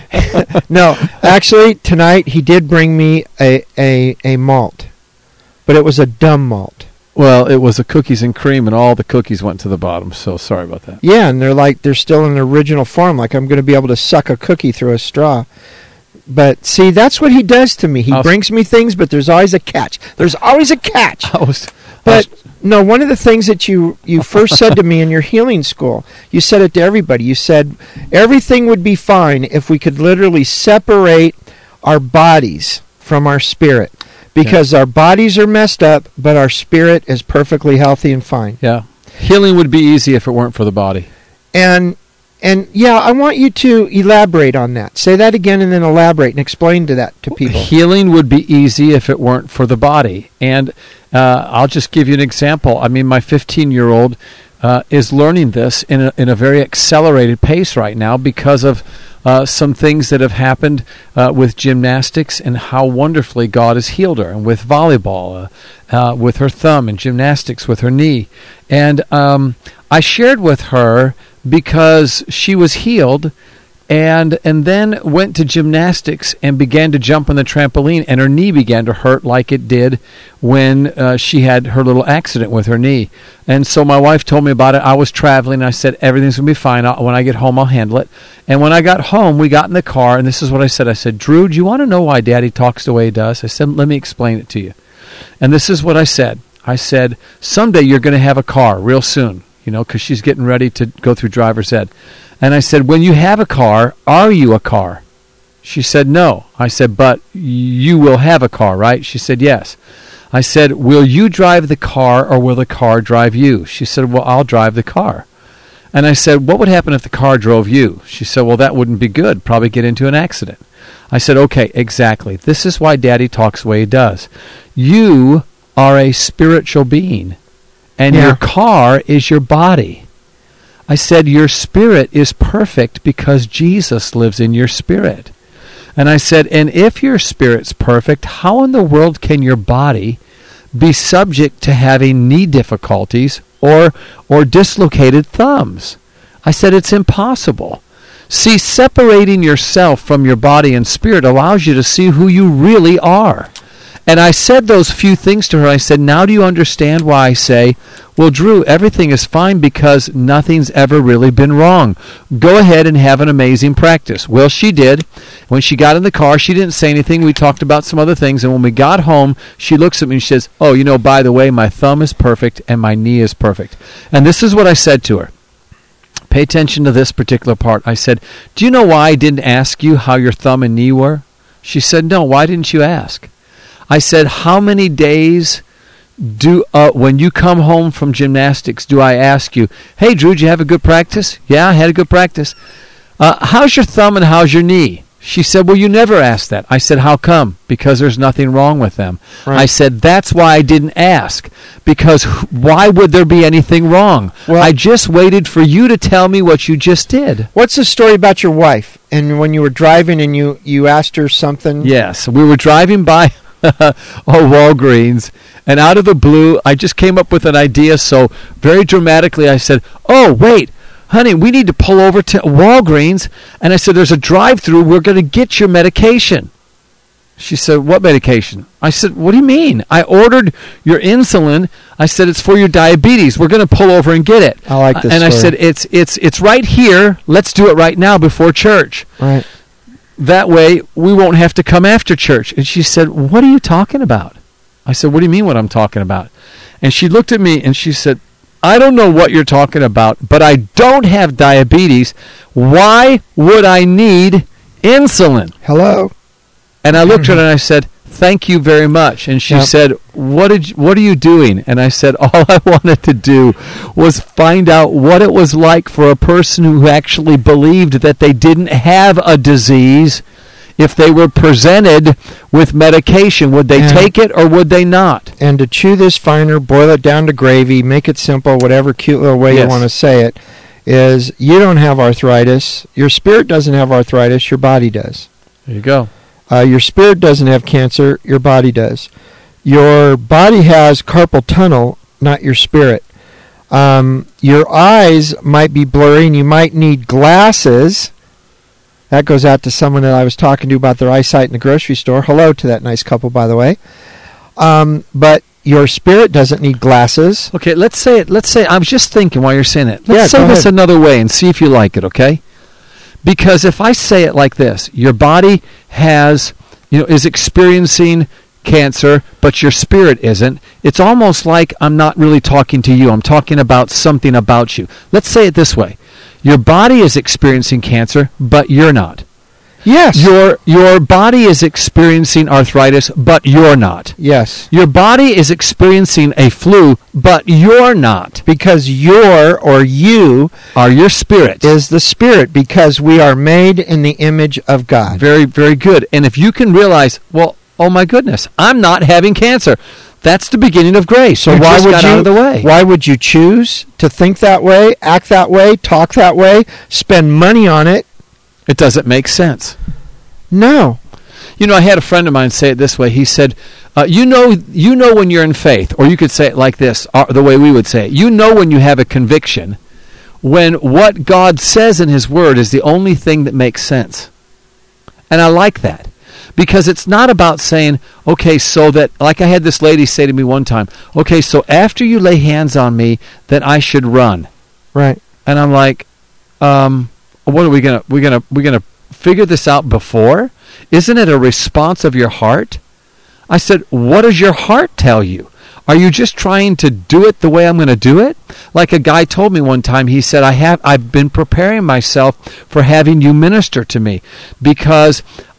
No, actually, tonight he did bring me a, a, a malt, but it was a dumb malt. Well, it was a cookies and cream, and all the cookies went to the bottom, so sorry about that. Yeah, and they're like, they're still in the original form, like I'm going to be able to suck a cookie through a straw. But see, that's what he does to me. He was, brings me things, but there's always a catch. There's always a catch. I was, but I was, no, one of the things that you, you first said to me in your healing school, you said it to everybody. You said everything would be fine if we could literally separate our bodies from our spirit. Because yeah. Our bodies are messed up, but our spirit is perfectly healthy and fine. Yeah. Healing would be easy if it weren't for the body. And, and yeah, I want you to elaborate on that. Say that again and then elaborate and explain to that to people. Healing would be easy if it weren't for the body. And uh, I'll just give you an example. I mean, my fifteen-year-old uh, is learning this in a, in a very accelerated pace right now because of Uh, some things that have happened uh, with gymnastics and how wonderfully God has healed her, and with volleyball, uh, uh, with her thumb, and gymnastics with her knee. And um, I shared with her because she was healed, and and then went to gymnastics and began to jump on the trampoline, and her knee began to hurt like it did when uh, she had her little accident with her knee. And so my wife told me about it. I was traveling. I said, everything's going to be fine. I'll, when I get home, I'll handle it. And when I got home, we got in the car, and this is what I said. I said, Drew, do you want to know why Daddy talks the way he does? I said, let me explain it to you. And this is what I said. I said, someday you're going to have a car real soon, you know, because she's getting ready to go through driver's ed. And I said, when you have a car, are you a car? She said, no. I said, but you will have a car, right? She said, yes. I said, will you drive the car or will the car drive you? She said, well, I'll drive the car. And I said, what would happen if the car drove you? She said, well, that wouldn't be good. Probably get into an accident. I said, okay, exactly. This is why Daddy talks the way he does. You are a spiritual being, and Yeah. your car is your body. I said, your spirit is perfect because Jesus lives in your spirit. And I said, and if your spirit's perfect, how in the world can your body be subject to having knee difficulties or or dislocated thumbs? I said, it's impossible. See, separating yourself from your body and spirit allows you to see who you really are. And I said those few things to her. I said, now do you understand why I say, well, Drew, everything is fine because nothing's ever really been wrong. Go ahead and have an amazing practice. Well, she did. When she got in the car, she didn't say anything. We talked about some other things. And when we got home, she looks at me and she says, oh, you know, by the way, my thumb is perfect and my knee is perfect. And this is what I said to her. Pay attention to this particular part. I said, do you know why I didn't ask you how your thumb and knee were? She said, no, why didn't you ask? I said, how many days do uh, when you come home from gymnastics do I ask you, hey, Drew, did you have a good practice? Yeah, I had a good practice. Uh, how's your thumb and how's your knee? She said, well, you never asked that. I said, how come? Because there's nothing wrong with them. Right. I said, that's why I didn't ask. Because why would there be anything wrong? Well, I just waited for you to tell me what you just did. What's the story about your wife? And when you were driving and you, you asked her something? Yes, we were driving by oh, Walgreens, and out of the blue, I just came up with an idea. So very dramatically, I said, oh, wait, honey, we need to pull over to Walgreens. And I said, there's a drive-through. We're going to get your medication. She said, what medication? I said, what do you mean? I ordered your insulin. I said, it's for your diabetes. We're going to pull over and get it. I like this And story. I said, it's it's it's right here. Let's do it right now before church. Right. That way, we won't have to come after church. And she said, what are you talking about? I said, what do you mean what I'm talking about? And she looked at me and she said, I don't know what you're talking about, but I don't have diabetes. Why would I need insulin? Hello? And I looked at her and I said, thank you very much. And she Yep. said, what did you, what are you doing? And I said, all I wanted to do was find out what it was like for a person who actually believed that they didn't have a disease. If they were presented with medication, would they Yeah. take it or would they not? And to chew this finer, boil it down to gravy, make it simple, whatever cute little way Yes. you want to say it, is you don't have arthritis. Your spirit doesn't have arthritis. Your body does. There you go. Uh, your spirit doesn't have cancer. Your body does. Your body has carpal tunnel, not your spirit. Um, your eyes might be blurry and you might need glasses. That goes out to someone that I was talking to about their eyesight in the grocery store. Hello to that nice couple, by the way. Um, but your spirit doesn't need glasses. Okay, let's say it. Let's say I was just thinking while you're saying it. Let's Yeah, say go this ahead. another way and see if you like it. Okay, because if I say it like this, your body has, you know, is experiencing cancer, but your spirit isn't. It's almost like I'm not really talking to you. I'm talking about something about you. Let's say it this way: your body is experiencing cancer, but you're not. Yes. Your your body is experiencing arthritis, but you're not. yes. Your body is experiencing a flu, but you're not. Because your or you Are your spirit. is the spirit, because we are made in the image of God. Very, very good. And if you can realize, well, oh my goodness, I'm not having cancer. That's the beginning of grace. So You why just would got you out of the way? why would you choose to think that way, act that way, talk that way, spend money on it? It doesn't make sense. No. You know, I had a friend of mine say it this way. He said, uh, you know you know when you're in faith, or you could say it like this, uh, the way we would say it. You know when you have a conviction, when what God says in His Word is the only thing that makes sense. And I like that. Because it's not about saying, okay, so that, like I had this lady say to me one time, okay, so after you lay hands on me, that I should run. Right. And I'm like, um, what are we gonna we gonna we gonna figure this out before? Isn't it a response of your heart? I said, what does your heart tell you? Are you just trying to do it the way I'm going to do it? Like a guy told me one time, he said, I have I've been preparing myself for having you minister to me because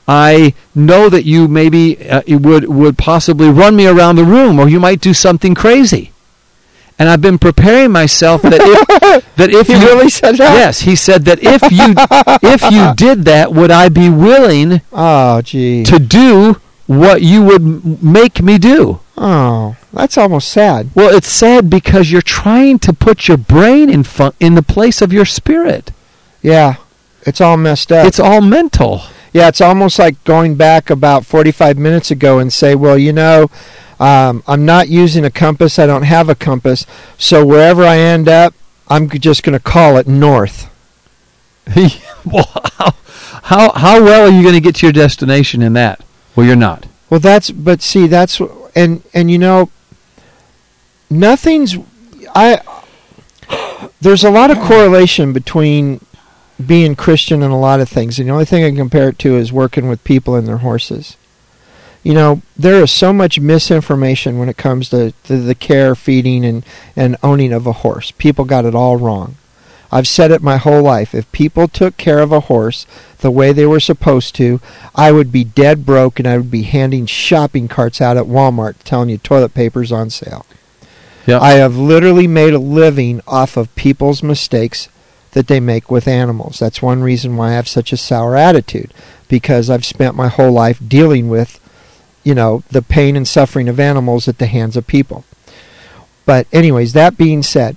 I know that you maybe uh, would would possibly run me around the room, or you might do something crazy. And I've been preparing myself that if that if he you really said that. yes, he said that if you if you did that, would I be willing Oh, gee. to do what you would m- make me do? Oh, that's almost sad. Well, it's sad because you're trying to put your brain in fu- in the place of your spirit. Yeah, it's all messed up. It's all mental. Yeah, it's almost like going back about forty-five minutes ago and say, well, you know, um, I'm not using a compass. I don't have a compass. So wherever I end up, I'm g- just going to call it north. Well, how, how how well are you going to get to your destination in that? Well, you're not. Well, that's, but see, that's, and, and you know, nothing's, I, there's a lot of correlation between being Christian and a lot of things. And the only thing I can compare it to is working with people and their horses. You know, there is so much misinformation when it comes to, to the care, feeding, and, and owning of a horse. People got it all wrong. I've said it my whole life. If people took care of a horse the way they were supposed to, I would be dead broke and I would be handing shopping carts out at Walmart telling you toilet paper's on sale. Yep. I have literally made a living off of people's mistakes that they make with animals. That's one reason why I have such a sour attitude, because I've spent my whole life dealing with, you know, the pain and suffering of animals at the hands of people. But anyways, that being said,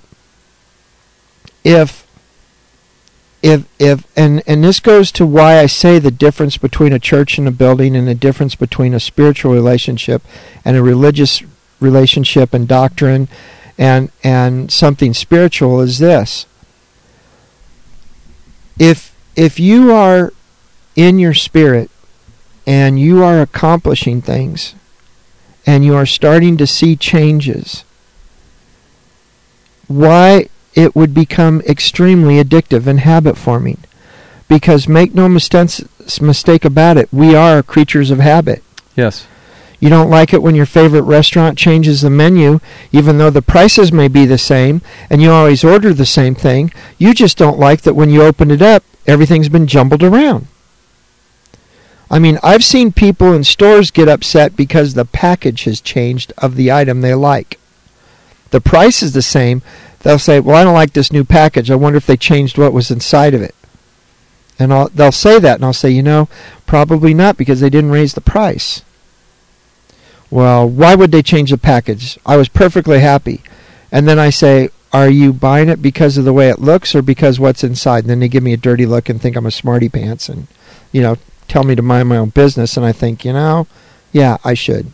if if if and and this goes to why I say the difference between a church and a building, and the difference between a spiritual relationship and a religious relationship and doctrine and and something spiritual is this. If if you are in your spirit and you are accomplishing things and you are starting to see changes, why it would become extremely addictive and habit forming. Because make no mistakes, mistake about it, we are creatures of habit. Yes. You don't like it when your favorite restaurant changes the menu, even though the prices may be the same, and you always order the same thing. You just don't like that when you open it up, everything's been jumbled around. I mean, I've seen people in stores get upset because the package has changed of the item they like. The price is the same. They'll say, well, I don't like this new package. I wonder if they changed what was inside of it. And I'll, they'll say that, and I'll say, you know, probably not, because they didn't raise the price. Well, why would they change the package? I was perfectly happy. And then I say, are you buying it because of the way it looks or because what's inside? And then they give me a dirty look and think I'm a smarty pants and, you know, tell me to mind my own business. And I think, you know, yeah, I should.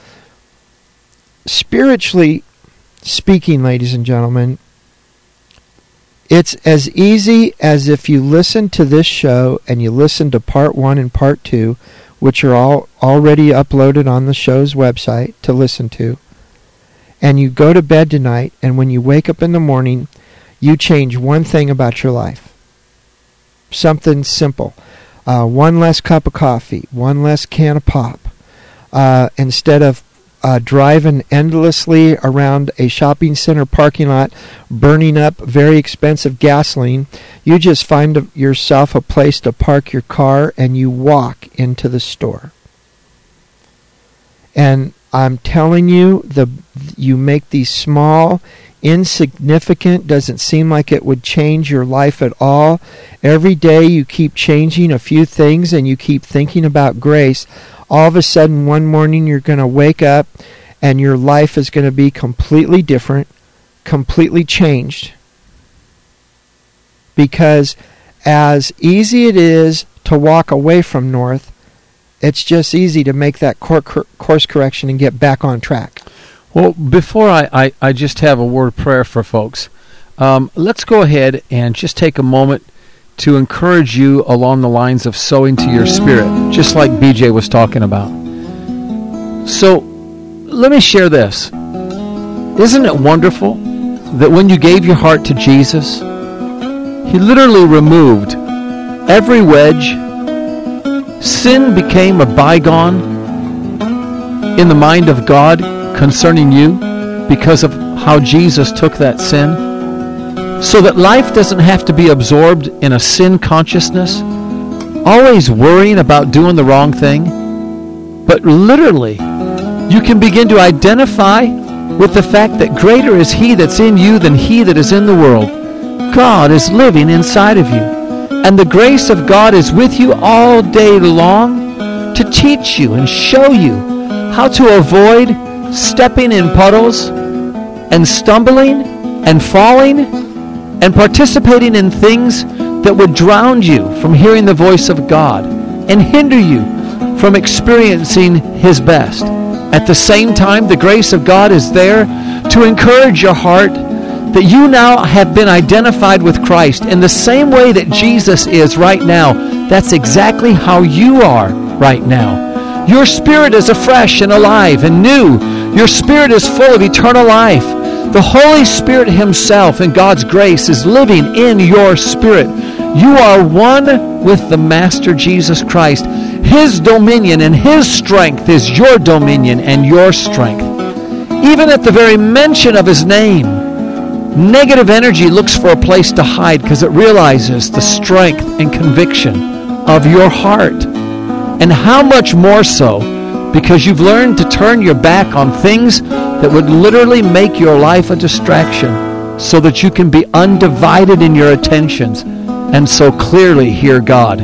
Spiritually speaking, ladies and gentlemen, it's as easy as if you listen to this show and you listen to part one and part two, which are all already uploaded on the show's website to listen to, and you go to bed tonight, and when you wake up in the morning, you change one thing about your life. Something simple. Uh, one less cup of coffee, one less can of pop. Uh, instead of uh, driving endlessly around a shopping center parking lot, burning up very expensive gasoline, you just find a, yourself a place to park your car and you walk into the store. And I'm telling you, the you make these small, insignificant, doesn't seem like it would change your life at all. Every day you keep changing a few things and you keep thinking about grace. All of a sudden one morning you're going to wake up and your life is going to be completely different, completely changed. Because as easy it is to walk away from north, it's just easy to make that course correction and get back on track. Well, before I, I, I just have a word of prayer for folks, um, let's go ahead and just take a moment to encourage you along the lines of sowing to your spirit, just like B J was talking about. So, let me share this. Isn't it wonderful that when you gave your heart to Jesus, He literally removed every wedge. Sin became a bygone in the mind of God concerning you because of how Jesus took that sin, so that life doesn't have to be absorbed in a sin consciousness, always worrying about doing the wrong thing, but literally, you can begin to identify with the fact that greater is He that's in you than he that is in the world. God is living inside of you. And the grace of God is with you all day long to teach you and show you how to avoid stepping in puddles and stumbling and falling and participating in things that would drown you from hearing the voice of God and hinder you from experiencing His best. At the same time, the grace of God is there to encourage your heart that you now have been identified with Christ in the same way that Jesus is right now. That's exactly how you are right now. Your spirit is afresh and alive and new. Your spirit is full of eternal life. The Holy Spirit Himself and God's grace is living in your spirit. You are one with the Master Jesus Christ. His dominion and His strength is your dominion and your strength. Even at the very mention of His name, negative energy looks for a place to hide because it realizes the strength and conviction of your heart. And how much more so because you've learned to turn your back on things that would literally make your life a distraction so that you can be undivided in your attentions and so clearly hear God.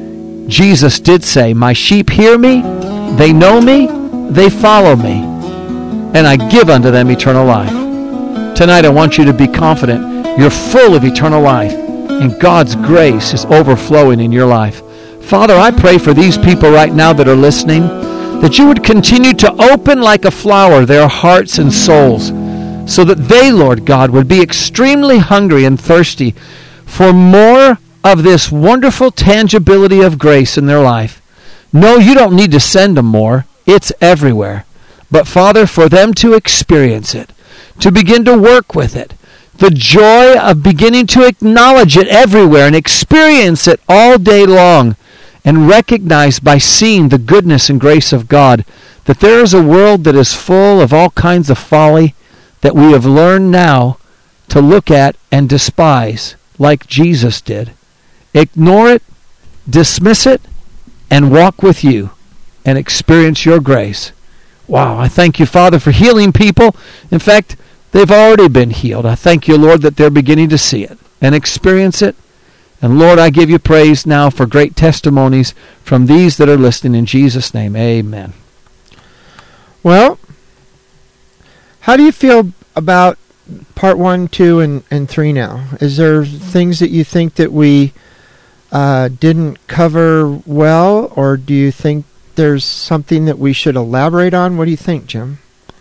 Jesus did say, "My sheep hear me, they know me, they follow me, and I give unto them eternal life." Tonight I want you to be confident you're full of eternal life and God's grace is overflowing in your life. Father, I pray for these people right now that are listening, that you would continue to open like a flower their hearts and souls so that they, Lord God, would be extremely hungry and thirsty for more of this wonderful tangibility of grace in their life. No, you don't need to send them more. It's everywhere. But Father, for them to experience it, to begin to work with it, the joy of beginning to acknowledge it everywhere and experience it all day long, and recognize by seeing the goodness and grace of God that there is a world that is full of all kinds of folly that we have learned now to look at and despise like Jesus did. Ignore it, dismiss it, and walk with you and experience your grace. Wow, I thank you, Father, for healing people. In fact, they've already been healed. I thank you, Lord, that they're beginning to see it and experience it. And Lord, I give you praise now for great testimonies from these that are listening. In Jesus' name, amen. Well, how do you feel about part one, two, and, and three now? Is there things that you think that we uh, didn't cover well, or do you think there's something that we should elaborate on? What do you think, Jim?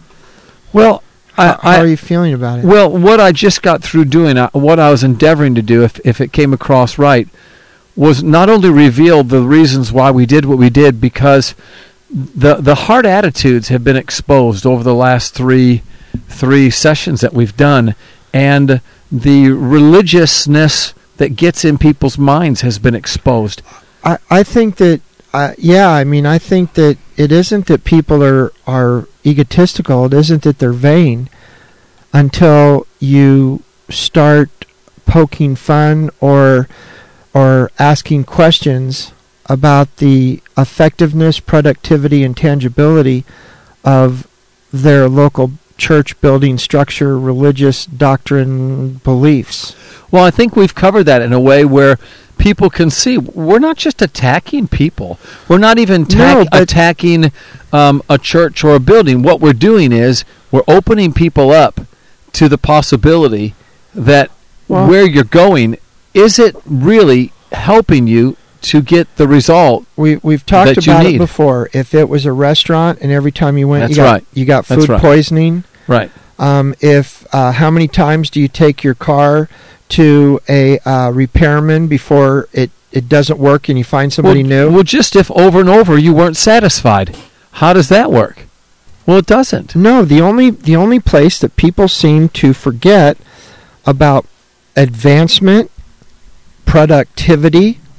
Well, How, I, how are you feeling about it? Well, what I just got through doing, uh, what I was endeavoring to do, if, if it came across right, was not only reveal the reasons why we did what we did, because the the hard attitudes have been exposed over the last three three sessions that we've done, and the religiousness that gets in people's minds has been exposed. I, I think that, uh, yeah, I mean, I think that it isn't that people are, are egotistical. It isn't that they're vain until you start poking fun or or asking questions about the effectiveness, productivity, and tangibility of their local church building structure, religious doctrine, beliefs. Well, I think we've covered that in a way where people can see we're not just attacking people. We're not even ta- no, attacking um, a church or a building. What we're doing is we're opening people up to the possibility that well, where you're going, is it really helping you to get the result we, we've talked that about you need? It before. If it was a restaurant and every time you went That's you got, right. you got food right. poisoning. Right. Um, if uh, how many times do you take your car to a uh, repairman before it, it doesn't work and you find somebody well, new? Well, just if over and over you weren't satisfied, how does that work? Well, it doesn't. No, the only the only place that people seem to forget about advancement, productivity,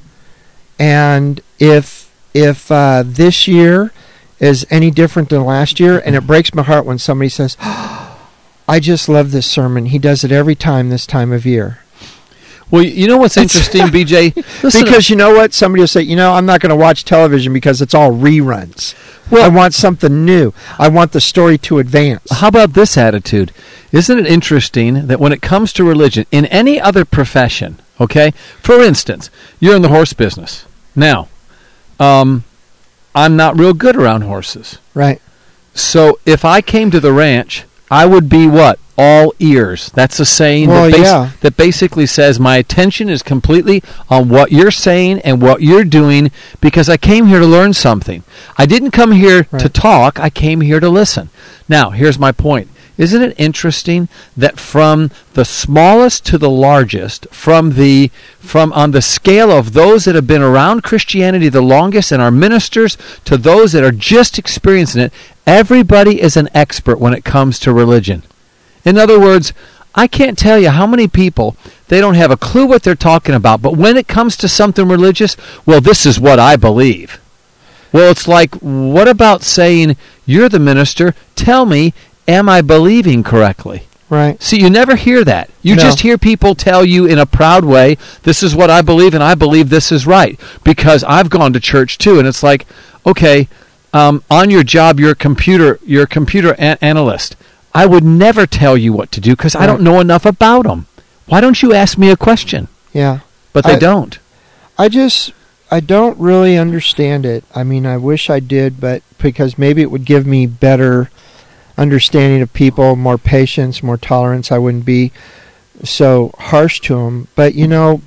and if if uh, this year is any different than last year, and it breaks my heart when somebody says, oh, I just love this sermon. He does it every time this time of year. Well, you know what's interesting, B J? Listen Because you know what? Somebody will say, you know, I'm not going to watch television because it's all reruns. Well- I want something new. I want the story to advance. How about this attitude? Isn't it interesting that when it comes to religion, in any other profession, okay, for instance, you're in the horse business. Now, um, I'm not real good around horses. Right. So if I came to the ranch, I would be what? All ears. That's a saying Well, that, bas- yeah. that basically says my attention is completely on what you're saying and what you're doing because I came here to learn something. I didn't come here Right. to talk. I came here to listen. Now, here's my point. Isn't it interesting that from the smallest to the largest, from the from on the scale of those that have been around Christianity the longest and are ministers to those that are just experiencing it, everybody is an expert when it comes to religion. In other words, I can't tell you how many people, they don't have a clue what they're talking about, but when it comes to something religious, well, this is what I believe. Well, it's like, what about saying, you're the minister, tell me, am I believing correctly? Right. See, you never hear that. You No. just hear people tell you in a proud way, this is what I believe, and I believe this is right, because I've gone to church too. And it's like, okay, um, on your job, you're a computer, you're a computer a- analyst. I would never tell you what to do because I Right. don't know enough about them. Why don't you ask me a question? Yeah. But they I- don't. I just, I don't really understand it. I mean, I wish I did, but because maybe it would give me better understanding of people, more patience, more tolerance. I wouldn't be so harsh to them. But, you know,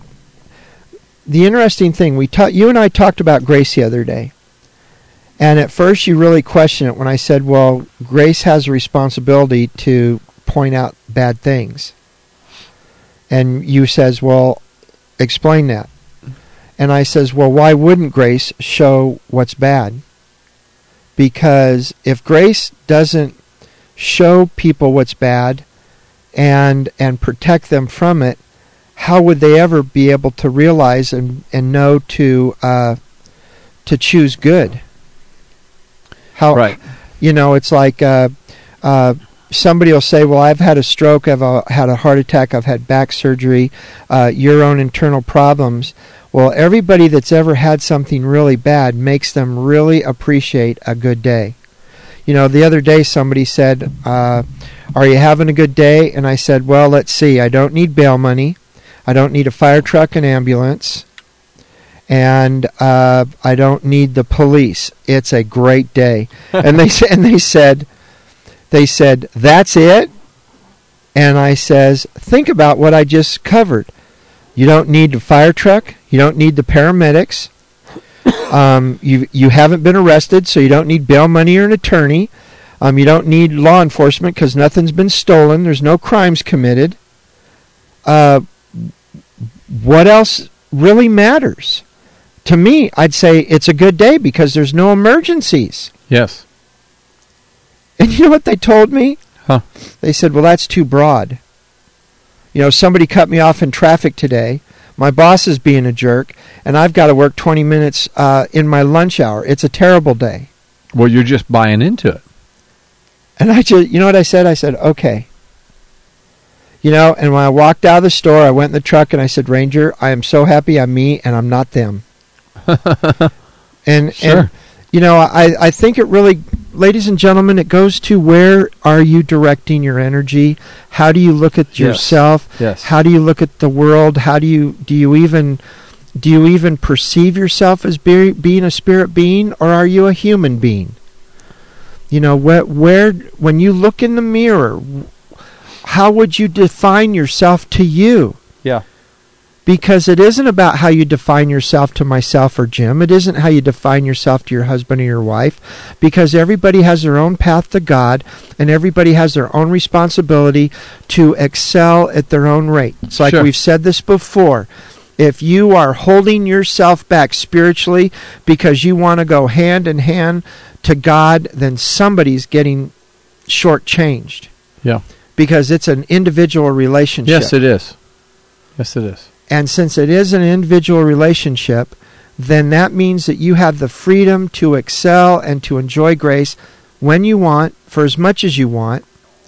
the interesting thing, we ta- you and I talked about grace the other day. And at first you really questioned it when I said, well, grace has a responsibility to point out bad things. And you says, well, explain that. And I says, well, why wouldn't grace show what's bad? Because if grace doesn't show people what's bad and and protect them from it, how would they ever be able to realize and, and know to uh, to choose good? How, Right. You know, it's like uh, uh, somebody will say, well, I've had a stroke, I've uh, had a heart attack, I've had back surgery, uh, your own internal problems. Well, everybody that's ever had something really bad makes them really appreciate a good day. You know, the other day somebody said, uh, are you having a good day? And I said, well, let's see, I don't need bail money, I don't need a fire truck and ambulance, and uh, I don't need the police. It's a great day. and they sa- and they said, they said, that's it? And I says, think about what I just covered. You don't need the fire truck. You don't need the paramedics. Um, you you haven't been arrested, so you don't need bail money or an attorney. Um, you don't need law enforcement because nothing's been stolen. There's no crimes committed. Uh, what else really matters? To me, I'd say it's a good day because there's no emergencies. Yes. And you know what they told me? Huh. They said, well, that's too broad. You know, somebody cut me off in traffic today. My boss is being a jerk, and I've got to work twenty minutes uh, in my lunch hour. It's a terrible day. Well, you're just buying into it. And I just, you know what I said? I said, okay. You know, and when I walked out of the store, I went in the truck and I said, Ranger, I am so happy I'm me and I'm not them. and, Sure. and, you know, I, I think it really, ladies and gentlemen, it goes to where are you directing your energy? How do you look at Yes. yourself? Yes. How do you look at the world? How do you, do you even, do you even perceive yourself as be, being a spirit being, or are you a human being? You know, where, where, when you look in the mirror, how would you define yourself to you? Yeah. Because it isn't about how you define yourself to myself or Jim. It isn't how you define yourself to your husband or your wife. Because everybody has their own path to God, and everybody has their own responsibility to excel at their own rate. It's like Sure. we've said this before. If you are holding yourself back spiritually because you want to go hand in hand to God, then somebody's getting shortchanged. Yeah. Because it's an individual relationship. Yes, it is. Yes, it is. And since it is an individual relationship, then that means that you have the freedom to excel and to enjoy grace when you want, for as much as you want,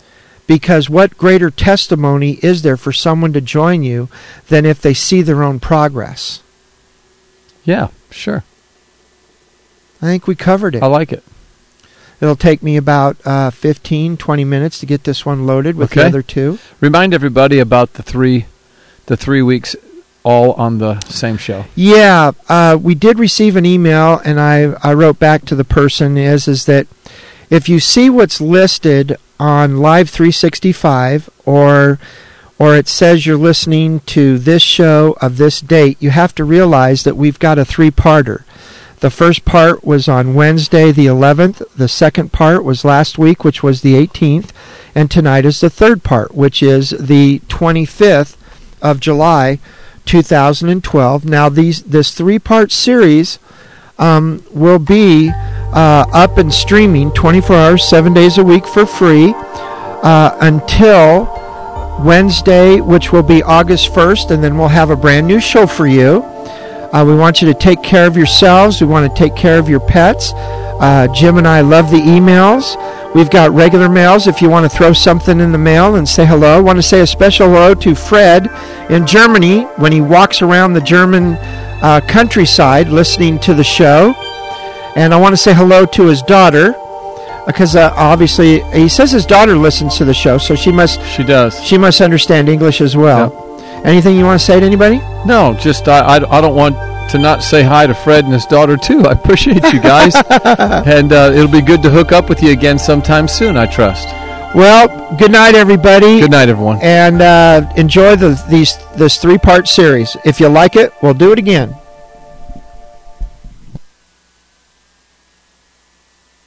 Because what greater testimony is there for someone to join you than if they see their own progress? Yeah, sure. I think we covered it. I like it. It'll take me about uh, fifteen, twenty minutes to get this one loaded with Okay. the other two. Remind everybody about the three, the three weeks all on the same show. Yeah, uh, we did receive an email, and I, I wrote back to the person is is that if you see what's listed on Live three sixty-five or or it says you're listening to this show of this date, you have to realize that we've got a three-parter. The first part was on Wednesday the eleventh. The second part was last week, which was the eighteenth. And tonight is the third part, which is the twenty-fifth of July, two thousand twelve. Now, these this three-part series um, will be uh, up and streaming twenty-four hours, seven days a week for free uh, until Wednesday, which will be August first, and then we'll have a brand new show for you. Uh, we want you to take care of yourselves. We want to take care of your pets. Uh, Jim and I love the emails. We've got regular mails if you want to throw something in the mail and say hello. I want to say a special hello to Fred in Germany when he walks around the German uh, countryside listening to the show. And I want to say hello to his daughter because uh, obviously he says his daughter listens to the show, so she must She does. she must understand English as well. Yep. Anything you want to say to anybody? No, just I, I, I don't want to not say hi to Fred and his daughter, too. I appreciate you guys. and uh, it'll be good to hook up with you again sometime soon, I trust. Well, good night, everybody. Good night, everyone. And uh, enjoy the, these this three-part series. If you like it, we'll do it again.